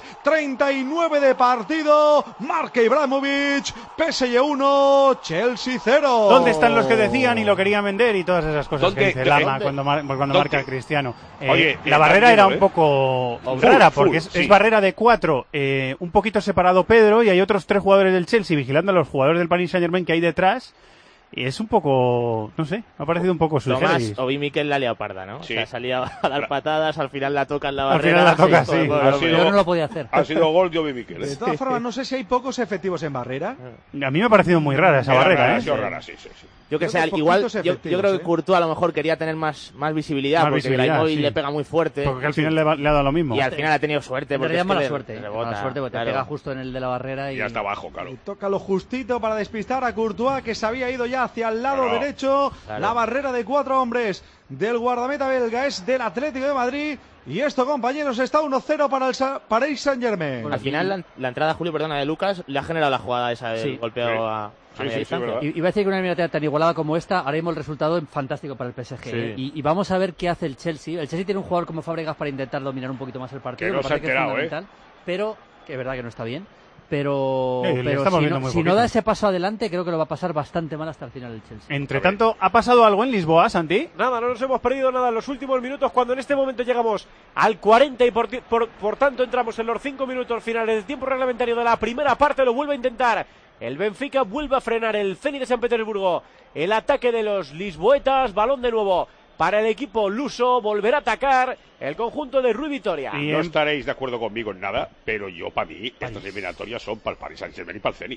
39 de partido, marca Ibrahimovic. PSG 1, Chelsea 0. ¿Dónde están los que decían y lo querían vender y todas esas cosas que dice Lama cuando marca Cristiano? Oye, la barrera era un poco rara porque es barrera de 4, un poquito separado Pedro, y hay otros 3 jugadores del Chelsea vigilando a los jugadores del Paris Saint-Germain que hay detrás. Y es un poco, no sé, me ha parecido un poco sui generis. Tomás, Obi Mikel la leoparda, ¿no? Sí. O sea, salía a dar patadas, al final la toca en la barrera. Al final la toca, sí. Yo no lo podía hacer. Ha sido gol de Obi Mikel. De todas formas, no sé si hay pocos efectivos en barrera. A mí me ha parecido muy rara esa barrera, Ha sido rara, sí. Yo que sé, igual, yo creo que Courtois a lo mejor quería tener más visibilidad, porque Ibrahimovic le pega muy fuerte. Porque al final le ha dado lo mismo. Y al final ha tenido suerte. En realidad mala suerte. Rebota, mala suerte porque te pega justo en el de la barrera y... Ya está abajo, claro. Y toca lo justito para despistar a Courtois, que se había ido ya hacia el lado derecho. Claro. La barrera de 4 hombres del guardameta belga es del Atlético de Madrid. Y esto, compañeros, está 1-0 para el Paris Saint-Germain. Bueno, al final, la entrada, Julio, perdona, de Lucas, le ha generado la jugada esa del golpeo a media distancia. Iba a decir que una eliminatoria tan igualada como esta, ahora mismo el resultado es fantástico para el PSG. Sí. Y vamos a ver qué hace el Chelsea. El Chelsea tiene un jugador como Fábregas para intentar dominar un poquito más el partido. Que no se ha enterado, pero que es verdad que no está bien. Pero si no da ese paso adelante, creo que lo va a pasar bastante mal hasta el final del Chelsea. Entre tanto, ¿ha pasado algo en Lisboa, Santi? Nada, no nos hemos perdido nada en los últimos minutos, cuando en este momento llegamos al 40 y por tanto entramos en los 5 minutos finales del tiempo reglamentario de la primera parte. Lo vuelve a intentar el Benfica, vuelve a frenar el Zenit de San Petersburgo. El ataque de los lisboetas, balón de nuevo para el equipo luso, volverá a atacar el conjunto de Rui Vitoria. No estaréis de acuerdo conmigo en nada, pero yo, para mí, estas eliminatorias son para el Paris Saint-Germain y para el Zenit.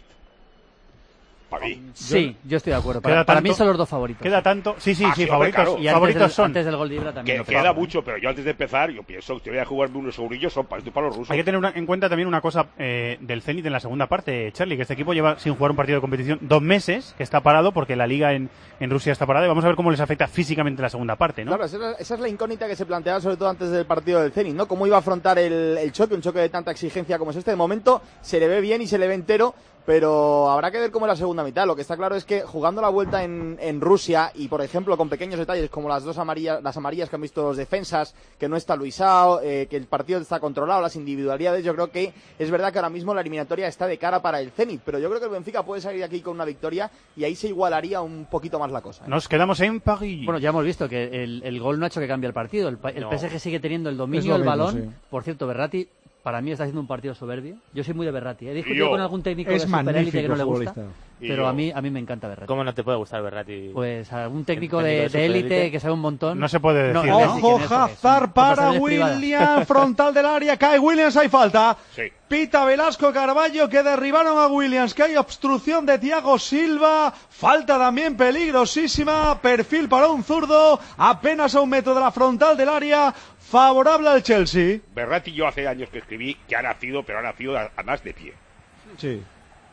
Para mí. Sí, yo estoy de acuerdo. Para mí son los dos favoritos. Queda tanto. Sí, favoritos. Claro. Y favoritos son. Antes del gol de Ibra también. Queda mucho, pero yo antes de empezar, yo pienso que voy a jugarme unos segurillos, son para los rusos. Hay que tener en cuenta también una cosa del Zenit en la segunda parte, Charlie, que este equipo lleva sin jugar un partido de competición 2 meses, que está parado porque la liga en Rusia está parada, y vamos a ver cómo les afecta físicamente la segunda parte, ¿no? Claro, esa es la incógnita que se planteaba sobre todo antes del partido del Zenit, ¿no? Cómo iba a afrontar el choque, un choque de tanta exigencia como es este. De momento se le ve bien y se le ve entero, pero habrá que ver cómo es la segunda mitad. Lo que está claro es que jugando la vuelta en Rusia y, por ejemplo, con pequeños detalles como las amarillas que han visto los defensas, que no está Luisao, que el partido está controlado, las individualidades, yo creo que es verdad que ahora mismo la eliminatoria está de cara para el Zenit, pero yo creo que el Benfica puede salir aquí con una victoria y ahí se igualaría un poquito más la cosa, ¿eh? Nos quedamos en París. Bueno, ya hemos visto que el gol no ha hecho que cambie el partido. El PSG sigue teniendo el dominio del mismo, balón. sí. Por cierto, Berratti para mí está haciendo un partido soberbio. Yo soy muy de Berratti. He discutido con algún técnico de superélite que no le gusta, pero a mí me encanta Berratti. ¿Cómo no te puede gustar Berratti? Pues algún técnico de élite que sabe un montón. No se puede decir, ¿no? Ojo, Hazard para Williams, frontal del área, cae Williams, hay falta. Sí. Pita Velasco Carballo, que derribaron a Williams, que hay obstrucción de Thiago Silva, falta también peligrosísima, perfil para un zurdo, apenas a 1 metro de la frontal del área, favorable al Chelsea. Berratti, yo hace años que escribí que ha nacido, pero ha nacido además de pie. Sí.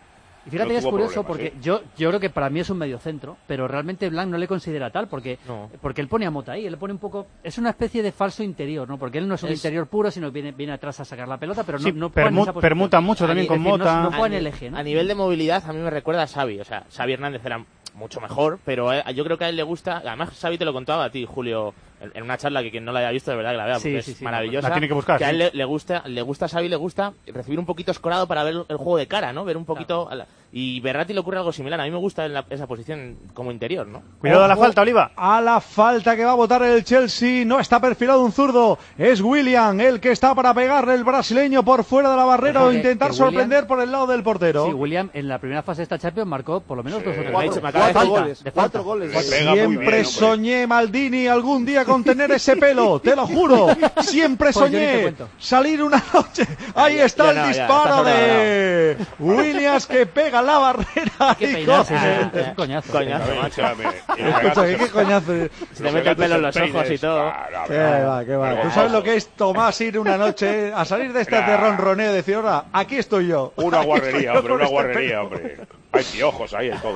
Y fíjate que es curioso porque yo creo que para mí es un mediocentro, pero realmente Blanc no le considera tal porque él pone a Mota ahí, él pone un poco, es una especie de falso interior, ¿no? Porque él no es un interior puro, sino que viene atrás a sacar la pelota, pero no permuta mucho también con Mota. No juega en el eje, ¿no? A nivel de movilidad a mí me recuerda a Xavi, o sea, Xavi Hernández era mucho mejor, pero yo creo que a él le gusta, además Xavi te lo contaba a ti, Julio, en una charla que quien no la haya visto de verdad que la vea, porque es maravillosa. La tiene que buscar. Que a él le gusta a Xavi, le gusta recibir un poquito escorado para ver el juego de cara, ¿no? Ver un poquito... Y Berratti le ocurre algo similar, a mí me gusta esa posición como interior, ¿no? Cuidado a la falta, Oliva. A la falta que va a botar el Chelsea, no está perfilado un zurdo, es William el que está para pegarle el brasileño por fuera de la barrera o intentar sorprender por el lado del portero. Sí, William en la primera fase de esta Champions marcó por lo menos 2 o 3 4 goles. Siempre soñé, Maldini, algún día con tener ese pelo, te lo juro. Siempre soñé salir una noche. Ahí está el disparo de Williams que pega la barrera. Qué peinazo, es un coñazo. Macho. ¿Qué coñazo? Se le mete el pelo en los ojos y todo. Qué va. ¿Tú sabes lo que es, Tomás, ir una noche a salir de este de ronroneo y decir, ahora, aquí estoy yo? Una guarrería, hombre. Hay piojos ahí en todo.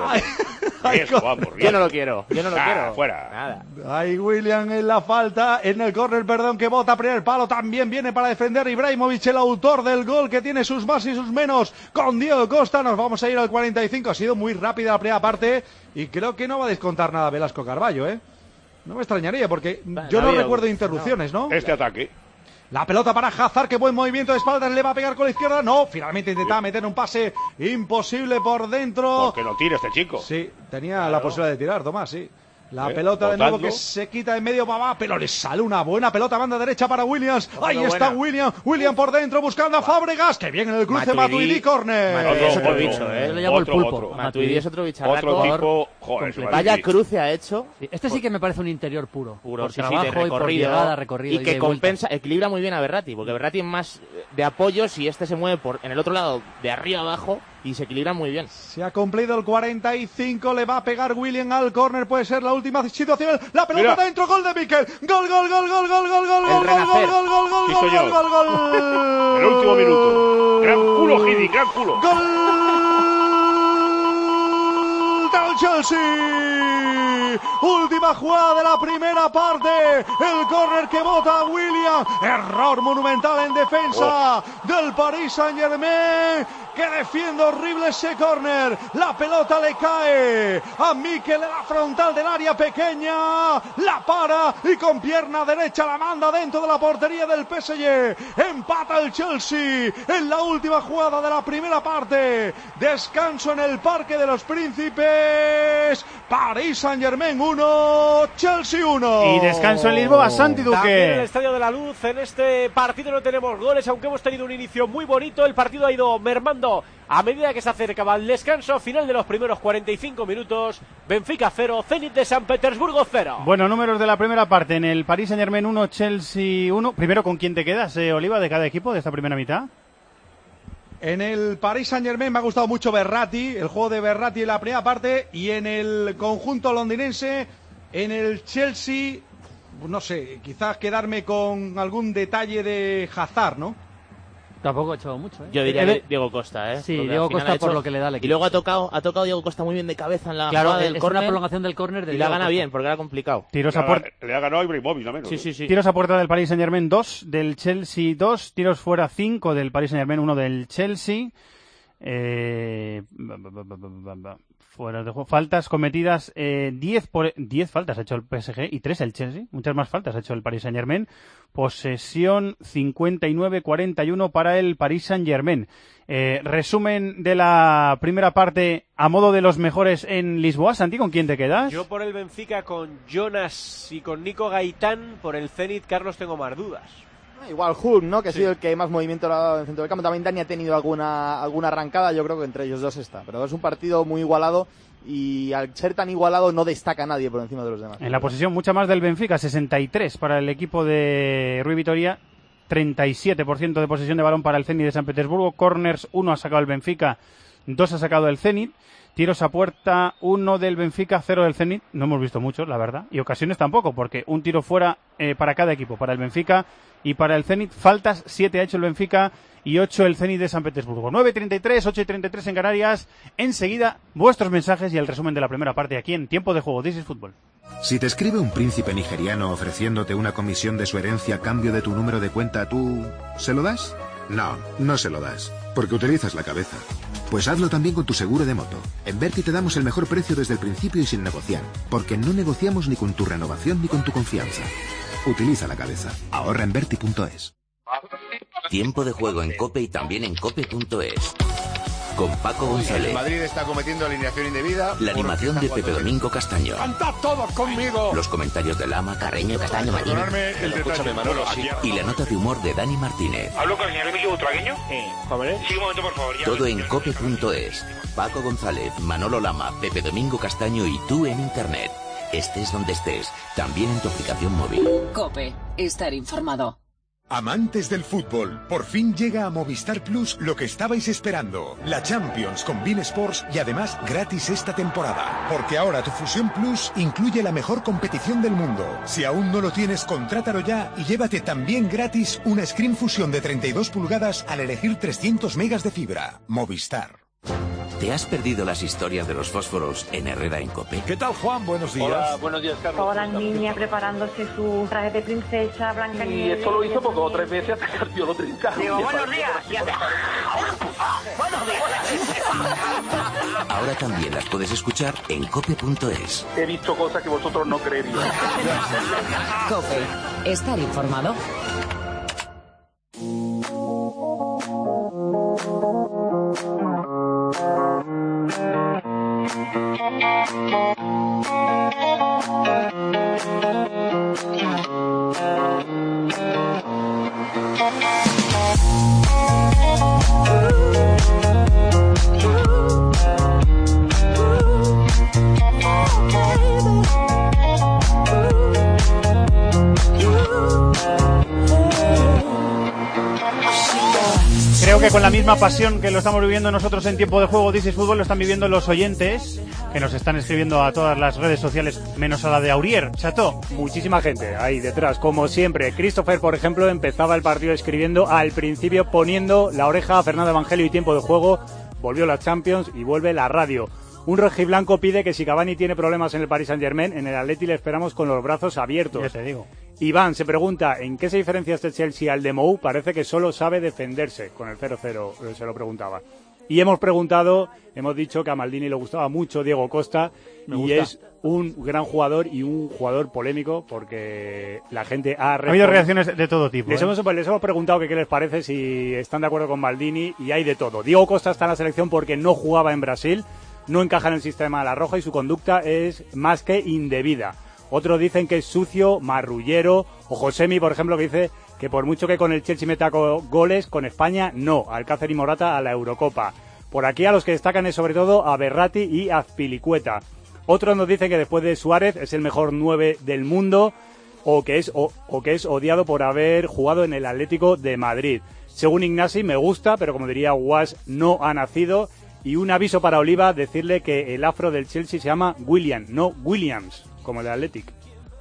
Yo no lo quiero. Fuera. Nada. Hay William en la falta, en el córner, que bota primer palo, también viene para defender Ibrahimovic, el autor del gol que tiene sus más y sus menos con Diego Costa. Nos vamos a ir al 45, ha sido muy rápida la primera parte y creo que no va a descontar nada Velasco Carballo, No me extrañaría porque yo no recuerdo interrupciones, ¿no? Este ataque. La pelota para Hazard, qué buen movimiento de espaldas, le va a pegar con la izquierda. No, finalmente intentaba meter un pase imposible por dentro. Porque no tira este chico. Sí, tenía la posibilidad de tirar, Tomás, sí. La pelota de nuevo que se quita en medio, pero le sale una buena pelota, banda derecha para Williams. Ahí está William por dentro buscando a Fábregas, que viene en el cruce Matuidi, córner. Matuidi es otro bicho, Yo le llamo el pulpo. Matuidi es otro bicharraco. Otro tipo, joder, vaya cruce ha hecho. Este sí que me parece un interior puro. Por trabajo de recorrido, y por llegada, recorrido. Y que compensa, equilibra muy bien a Berratti, porque Berratti es más de apoyos y este se mueve en el otro lado, de arriba abajo, y se equilibra muy bien. Se ha cumplido el 45, le va a pegar William al córner, puede ser la última situación. La pelota dentro, gol de Mikel. Gol. El último minuto. Gran culo, Gidi, gran culo. Gol del Chelsea. Última jugada de la primera parte. El córner que bota a William. Error monumental en defensa del Paris Saint-Germain, que defiende horrible ese córner. La pelota le cae a Mikel en la frontal del área pequeña. La para y con pierna derecha la manda dentro de la portería del PSG. Empata el Chelsea en la última jugada de la primera parte. Descanso en el Parque de los Príncipes. Paris Saint-Germain 1, Chelsea 1. Y descanso en Lisboa, Santi Duque. También en el Estadio de la Luz, en este partido no tenemos goles, aunque hemos tenido un inicio muy bonito. El partido ha ido mermando a medida que se acercaba el descanso final de los primeros 45 minutos. Benfica 0, Zenit de San Petersburgo 0. Bueno, números de la primera parte. En el Paris Saint-Germain 1, Chelsea 1. Primero, ¿con quién te quedas, Oliva, de cada equipo de esta primera mitad? En el Paris Saint-Germain me ha gustado mucho Berratti, el juego de Berratti en la primera parte, y en el conjunto londinense, en el Chelsea, no sé, quizás quedarme con algún detalle de Hazard, ¿no? Tampoco ha hecho mucho, Yo diría Diego Costa, Sí, Diego Costa por lo que le da el equipo. Y luego ha tocado Diego Costa muy bien de cabeza en la jugada del córner. Una prolongación del córner de y la gana bien, porque era complicado. Tiros a puerta. Le ha ganado a Ibrahimovic, no menos. Sí. Tiros a puerta del Paris Saint-Germain 2, del Chelsea 2, tiros fuera 5 del Paris Saint-Germain 1 del Chelsea. Fuera de juego. Faltas cometidas, 10 faltas ha hecho el PSG y 3 el Chelsea. Muchas más faltas ha hecho el Paris Saint-Germain. Posesión 59-41 para el Paris Saint-Germain. Resumen de la primera parte a modo de los mejores en Lisboa. Santi, ¿con quién te quedas? Yo por el Benfica con Jonas y con Nico Gaitán. Por el Zenit, Carlos, tengo más dudas. Igual Hulk, ¿no? Que ha sido el que más movimiento le ha dado en el centro del campo. También Dani ha tenido alguna arrancada, yo creo que entre ellos dos está. Pero es un partido muy igualado y al ser tan igualado no destaca nadie por encima de los demás. En la posesión mucha más del Benfica, 63 para el equipo de Rui Vitoria, 37% de posesión de balón para el Zenit de San Petersburgo. Corners, 1 ha sacado el Benfica, 2 ha sacado el Zenit. Tiros a puerta, 1 del Benfica, 0 del Zenit. No hemos visto muchos, la verdad. Y ocasiones tampoco, porque un tiro fuera para cada equipo, para el Benfica y para el Zenit. Faltas, 7 ha hecho el Benfica y 8 el Zenit de San Petersburgo. 9:33, 8:33 en Canarias. Enseguida, vuestros mensajes y el resumen de la primera parte aquí en Tiempo de Juego. This is Fútbol. Si te escribe un príncipe nigeriano ofreciéndote una comisión de su herencia a cambio de tu número de cuenta, ¿tú se lo das? No, no se lo das, porque utilizas la cabeza. Pues hazlo también con tu seguro de moto. En Verti te damos el mejor precio desde el principio y sin negociar, porque no negociamos ni con tu renovación ni con tu confianza. Utiliza la cabeza. Ahorra en Verti.es. Tiempo de Juego en COPE y también en COPE.es. Con Paco González. El Madrid está cometiendo alineación indebida. La animación de Pepe Domingo Castaño. ¡Cantad todos conmigo! Los comentarios de Lama, Carreño, Castaño, Martínez. Escúchame, Manolo, sí. Y la nota de humor de Dani Martínez. ¿Hablo con el señor Emilio Butragueño? Sí, un momento, por favor. Todo en COPE.es. Paco González, Manolo Lama, Pepe Domingo Castaño y tú en Internet. Estés donde estés, también en tu aplicación móvil. COPE. Estar informado. Amantes del fútbol, por fin llega a Movistar Plus lo que estabais esperando. La Champions con beIN Sports y además gratis esta temporada. Porque ahora tu Fusión Plus incluye la mejor competición del mundo. Si aún no lo tienes, contrátalo ya y llévate también gratis una Screen Fusion de 32 pulgadas al elegir 300 megas de fibra. Movistar. ¿Te has perdido las historias de los fósforos en Herrera en COPE? ¿Qué tal, Juan? Buenos días. Hola, buenos días, Carlos. Toda la niña preparándose su traje de princesa, Blanca Y Nieves. esto lo hizo porque 2 o 3 veces hasta que el tío lo trinca. Digo, buenos días. Buenos días. Ahora también las puedes escuchar en COPE.es. He visto cosas que vosotros no creeríais. COPE. Estar informado. Creo que con la misma pasión que lo estamos viviendo nosotros en Tiempo de Juego, This is Fútbol, lo están viviendo los oyentes, que nos están escribiendo a todas las redes sociales, menos a la de Aurier. Chato. Muchísima gente ahí detrás, como siempre. Christopher, por ejemplo, empezaba el partido escribiendo al principio, poniendo la oreja a Fernando Evangelio y Tiempo de Juego. Volvió la Champions y vuelve la radio. Un rojiblanco pide que si Cavani tiene problemas en el Paris Saint-Germain, en el Atleti le esperamos con los brazos abiertos. Ya te digo. Iván se pregunta, ¿en qué se diferencia este Chelsea al de Mou? Parece que solo sabe defenderse. Con el 0-0 se lo preguntaba. Y hemos dicho que a Maldini le gustaba mucho Diego Costa y es un gran jugador y un jugador polémico porque la gente ha habido reacciones de todo tipo. Les hemos preguntado que qué les parece, si están de acuerdo con Maldini, y hay de todo. Diego Costa está en la selección porque no jugaba en Brasil, no encaja en el sistema de la roja y su conducta es más que indebida. Otros dicen que es sucio, marrullero, o Josemi, por ejemplo, que dice que por mucho que con el Chelsea meta goles, con España no, Alcácer y Morata a la Eurocopa. Por aquí a los que destacan es sobre todo a Berratti y a Azpilicueta. Otros nos dicen que después de Suárez es el mejor 9 del mundo o que es odiado por haber jugado en el Atlético de Madrid. Según Ignasi me gusta, pero como diría Guas, no ha nacido. Y un aviso para Oliva, decirle que el afro del Chelsea se llama William, no Williams, como el de Athletic.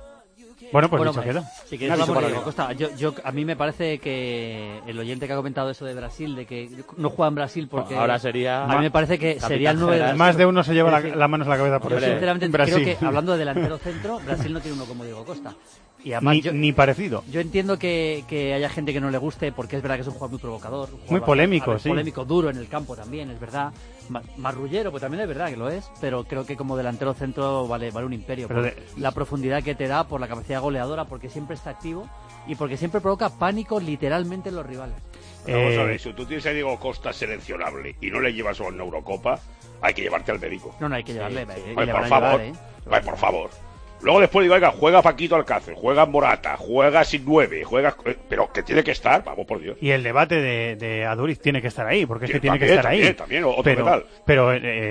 Bueno, pues dicho queda. Si quieres hablamos de Diego Costa. A mí me parece que el oyente que ha comentado eso de Brasil, de que no juega en Brasil porque... Ahora sería... A mí me parece que sería el 9 de Brasil. Más de uno se lleva la mano a la cabeza por eso. Sinceramente creo que, hablando de delantero centro, Brasil no tiene uno como Diego Costa. Y además, ni parecido. Yo entiendo que haya gente que no le guste porque es verdad que es un jugador muy provocador. Muy polémico, sí. Polémico, duro en el campo también, es verdad. Marrullero, pues también es verdad que lo es. Pero creo que como delantero centro vale un imperio. Por la profundidad que te da, por la capacidad goleadora, porque siempre está activo y porque siempre provoca pánico literalmente en los rivales. Vamos a ver, si tú tienes a Diego Costa seleccionable y no le llevas a una Eurocopa, hay que llevarte al médico. No hay que llevarle. Por favor. Luego después digo, oiga, juega Paquito Alcácer, juega Morata, juega sin 9, pero que tiene que estar, vamos por Dios. Y el debate de Aduriz tiene que estar ahí, porque es que tiene que estar ahí. También, otro metal. Pero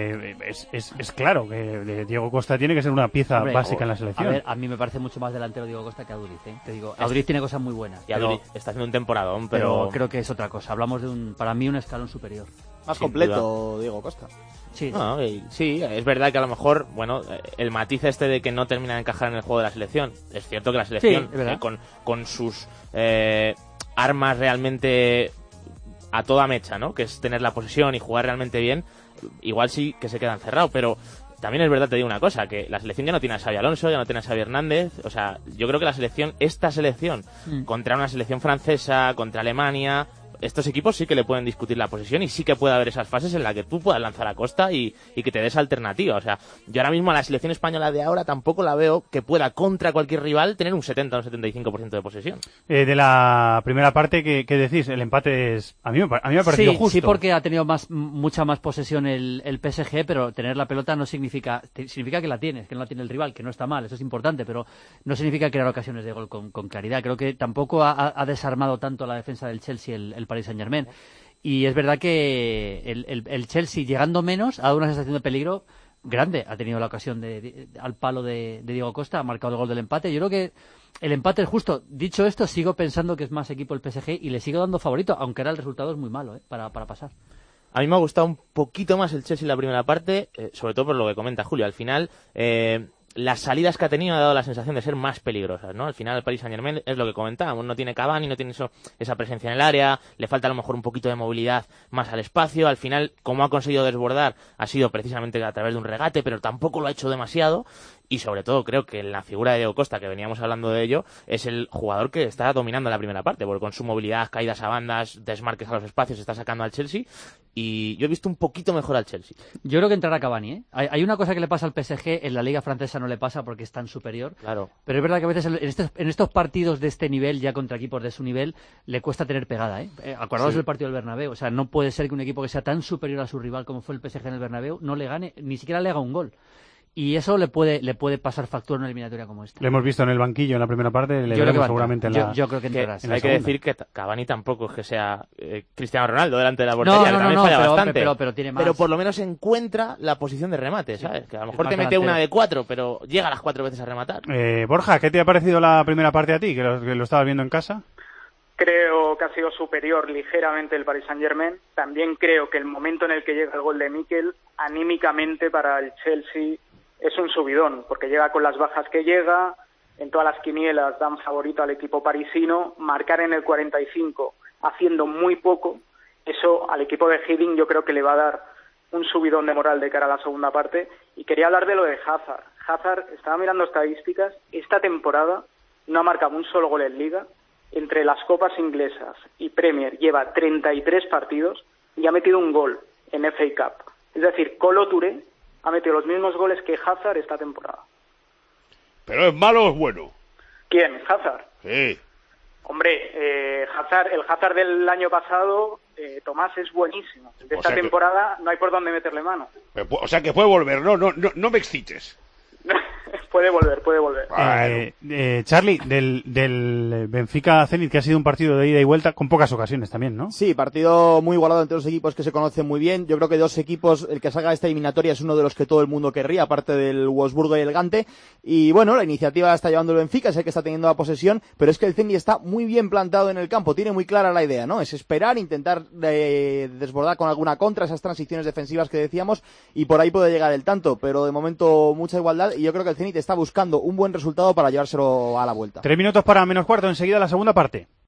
es claro que Diego Costa tiene que ser una pieza básica en la selección. A ver, a mí me parece mucho más delantero Diego Costa que Aduriz, Te digo, Aduriz tiene cosas muy buenas. Y Aduriz está haciendo un temporadón, pero creo que es otra cosa. Hablamos de para mí un escalón superior. Más completo, Diego Costa. Sí. No, sí, es verdad que a lo mejor, bueno, el matiz este de que no termina de encajar en el juego de la selección. Es cierto que la selección, con sus armas realmente a toda mecha, ¿no? Que es tener la posesión y jugar realmente bien, igual sí que se queda encerrado, pero también es verdad, te digo una cosa, que la selección ya no tiene a Xavi Alonso, ya no tiene a Xavi Hernández, o sea, yo creo que esta selección, contra una selección francesa, contra Alemania, estos equipos sí que le pueden discutir la posesión y sí que puede haber esas fases en las que tú puedas lanzar a Costa y que te des alternativa. O sea, yo ahora mismo a la selección española de ahora tampoco la veo que pueda contra cualquier rival tener un 70 o un 75% de posesión. De la primera parte, ¿qué decís? El empate es... A mí me ha parecido justo. Sí, porque ha tenido mucha más posesión el PSG, pero tener la pelota no significa que la tienes, que no la tiene el rival, que no está mal, eso es importante, pero no significa crear ocasiones de gol con claridad. Creo que tampoco ha desarmado tanto la defensa del Chelsea el Paris Saint-Germain. Y es verdad que el Chelsea, llegando menos, ha dado una sensación de peligro grande. Ha tenido la ocasión al palo de Diego Costa, ha marcado el gol del empate. Yo creo que el empate es justo. Dicho esto, sigo pensando que es más equipo el PSG y le sigo dando favorito, aunque ahora el resultado es muy malo para pasar. A mí me ha gustado un poquito más el Chelsea en la primera parte, sobre todo por lo que comenta Julio. Al final... las salidas que ha tenido ha dado la sensación de ser más peligrosas, ¿no? Al final el Paris Saint-Germain es lo que comentábamos, no tiene Cavani, no tiene esa presencia en el área, le falta a lo mejor un poquito de movilidad más al espacio. Al final, como ha conseguido desbordar, ha sido precisamente a través de un regate, pero tampoco lo ha hecho demasiado. Y sobre todo creo que la figura de Diego Costa, que veníamos hablando de ello, es el jugador que está dominando la primera parte, porque con su movilidad, caídas a bandas, desmarques a los espacios, está sacando al Chelsea, y yo he visto un poquito mejor al Chelsea. Yo creo que entrará Cavani, ¿eh? Hay una cosa que le pasa al PSG, en la liga francesa no le pasa porque es tan superior, claro. Pero es verdad que a veces en estos partidos de este nivel, ya contra equipos de su nivel, le cuesta tener pegada, ¿eh? Acordaos del partido del Bernabéu, o sea, no puede ser que un equipo que sea tan superior a su rival como fue el PSG en el Bernabéu no le gane, ni siquiera le haga un gol. Y eso le puede pasar factura en una eliminatoria como esta. Lo hemos visto en el banquillo en la primera parte, le veremos seguramente en la yo creo que entrarás. Hay que decir que Cavani tampoco es que sea Cristiano Ronaldo delante de la portería, que también falla bastante. Pero tiene más. Pero por lo menos encuentra la posición de remate, ¿sabes? Que a lo mejor te mete una de 4, pero llega a las 4 veces a rematar. Borja, ¿qué te ha parecido la primera parte a ti, que lo estabas viendo en casa? Creo que ha sido superior ligeramente el Paris Saint-Germain. También creo que el momento en el que llega el gol de Mikel, anímicamente para el Chelsea, es un subidón, porque llega con las bajas que llega, en todas las quinielas dan favorito al equipo parisino, marcar en el 45 haciendo muy poco, eso al equipo de Hiddink yo creo que le va a dar un subidón de moral de cara a la segunda parte. Y quería hablar de lo de Hazard. Hazard, estaba mirando estadísticas, esta temporada no ha marcado un solo gol en Liga, entre las copas inglesas y Premier lleva 33 partidos y ha metido un gol en FA Cup. Es decir, Kolo Touré ha metido los mismos goles que Hazard esta temporada. ¿Pero es malo o es bueno? ¿Quién? ¿Hazard? Sí. Hombre, el Hazard del año pasado, Tomás, es buenísimo. De esta temporada no hay por dónde meterle mano. O sea que puede volver, no me excites. Puede volver. Charlie, del Benfica-Zenit, que ha sido un partido de ida y vuelta con pocas ocasiones también, ¿no? Sí, partido muy igualado entre dos equipos que se conocen muy bien. Yo creo que dos equipos, el que salga de esta eliminatoria es uno de los que todo el mundo querría, aparte del Wolfsburgo y el Gante. Y bueno, la iniciativa la está llevando el Benfica, es el que está teniendo la posesión, pero es que el Zenit está muy bien plantado en el campo, tiene muy clara la idea, ¿no? Es esperar, intentar desbordar con alguna contra, esas transiciones defensivas que decíamos, y por ahí puede llegar el tanto, pero de momento mucha igualdad, y yo creo que el Zenit está buscando un buen resultado para llevárselo a la vuelta. 3 minutos para menos cuarto, enseguida la segunda parte.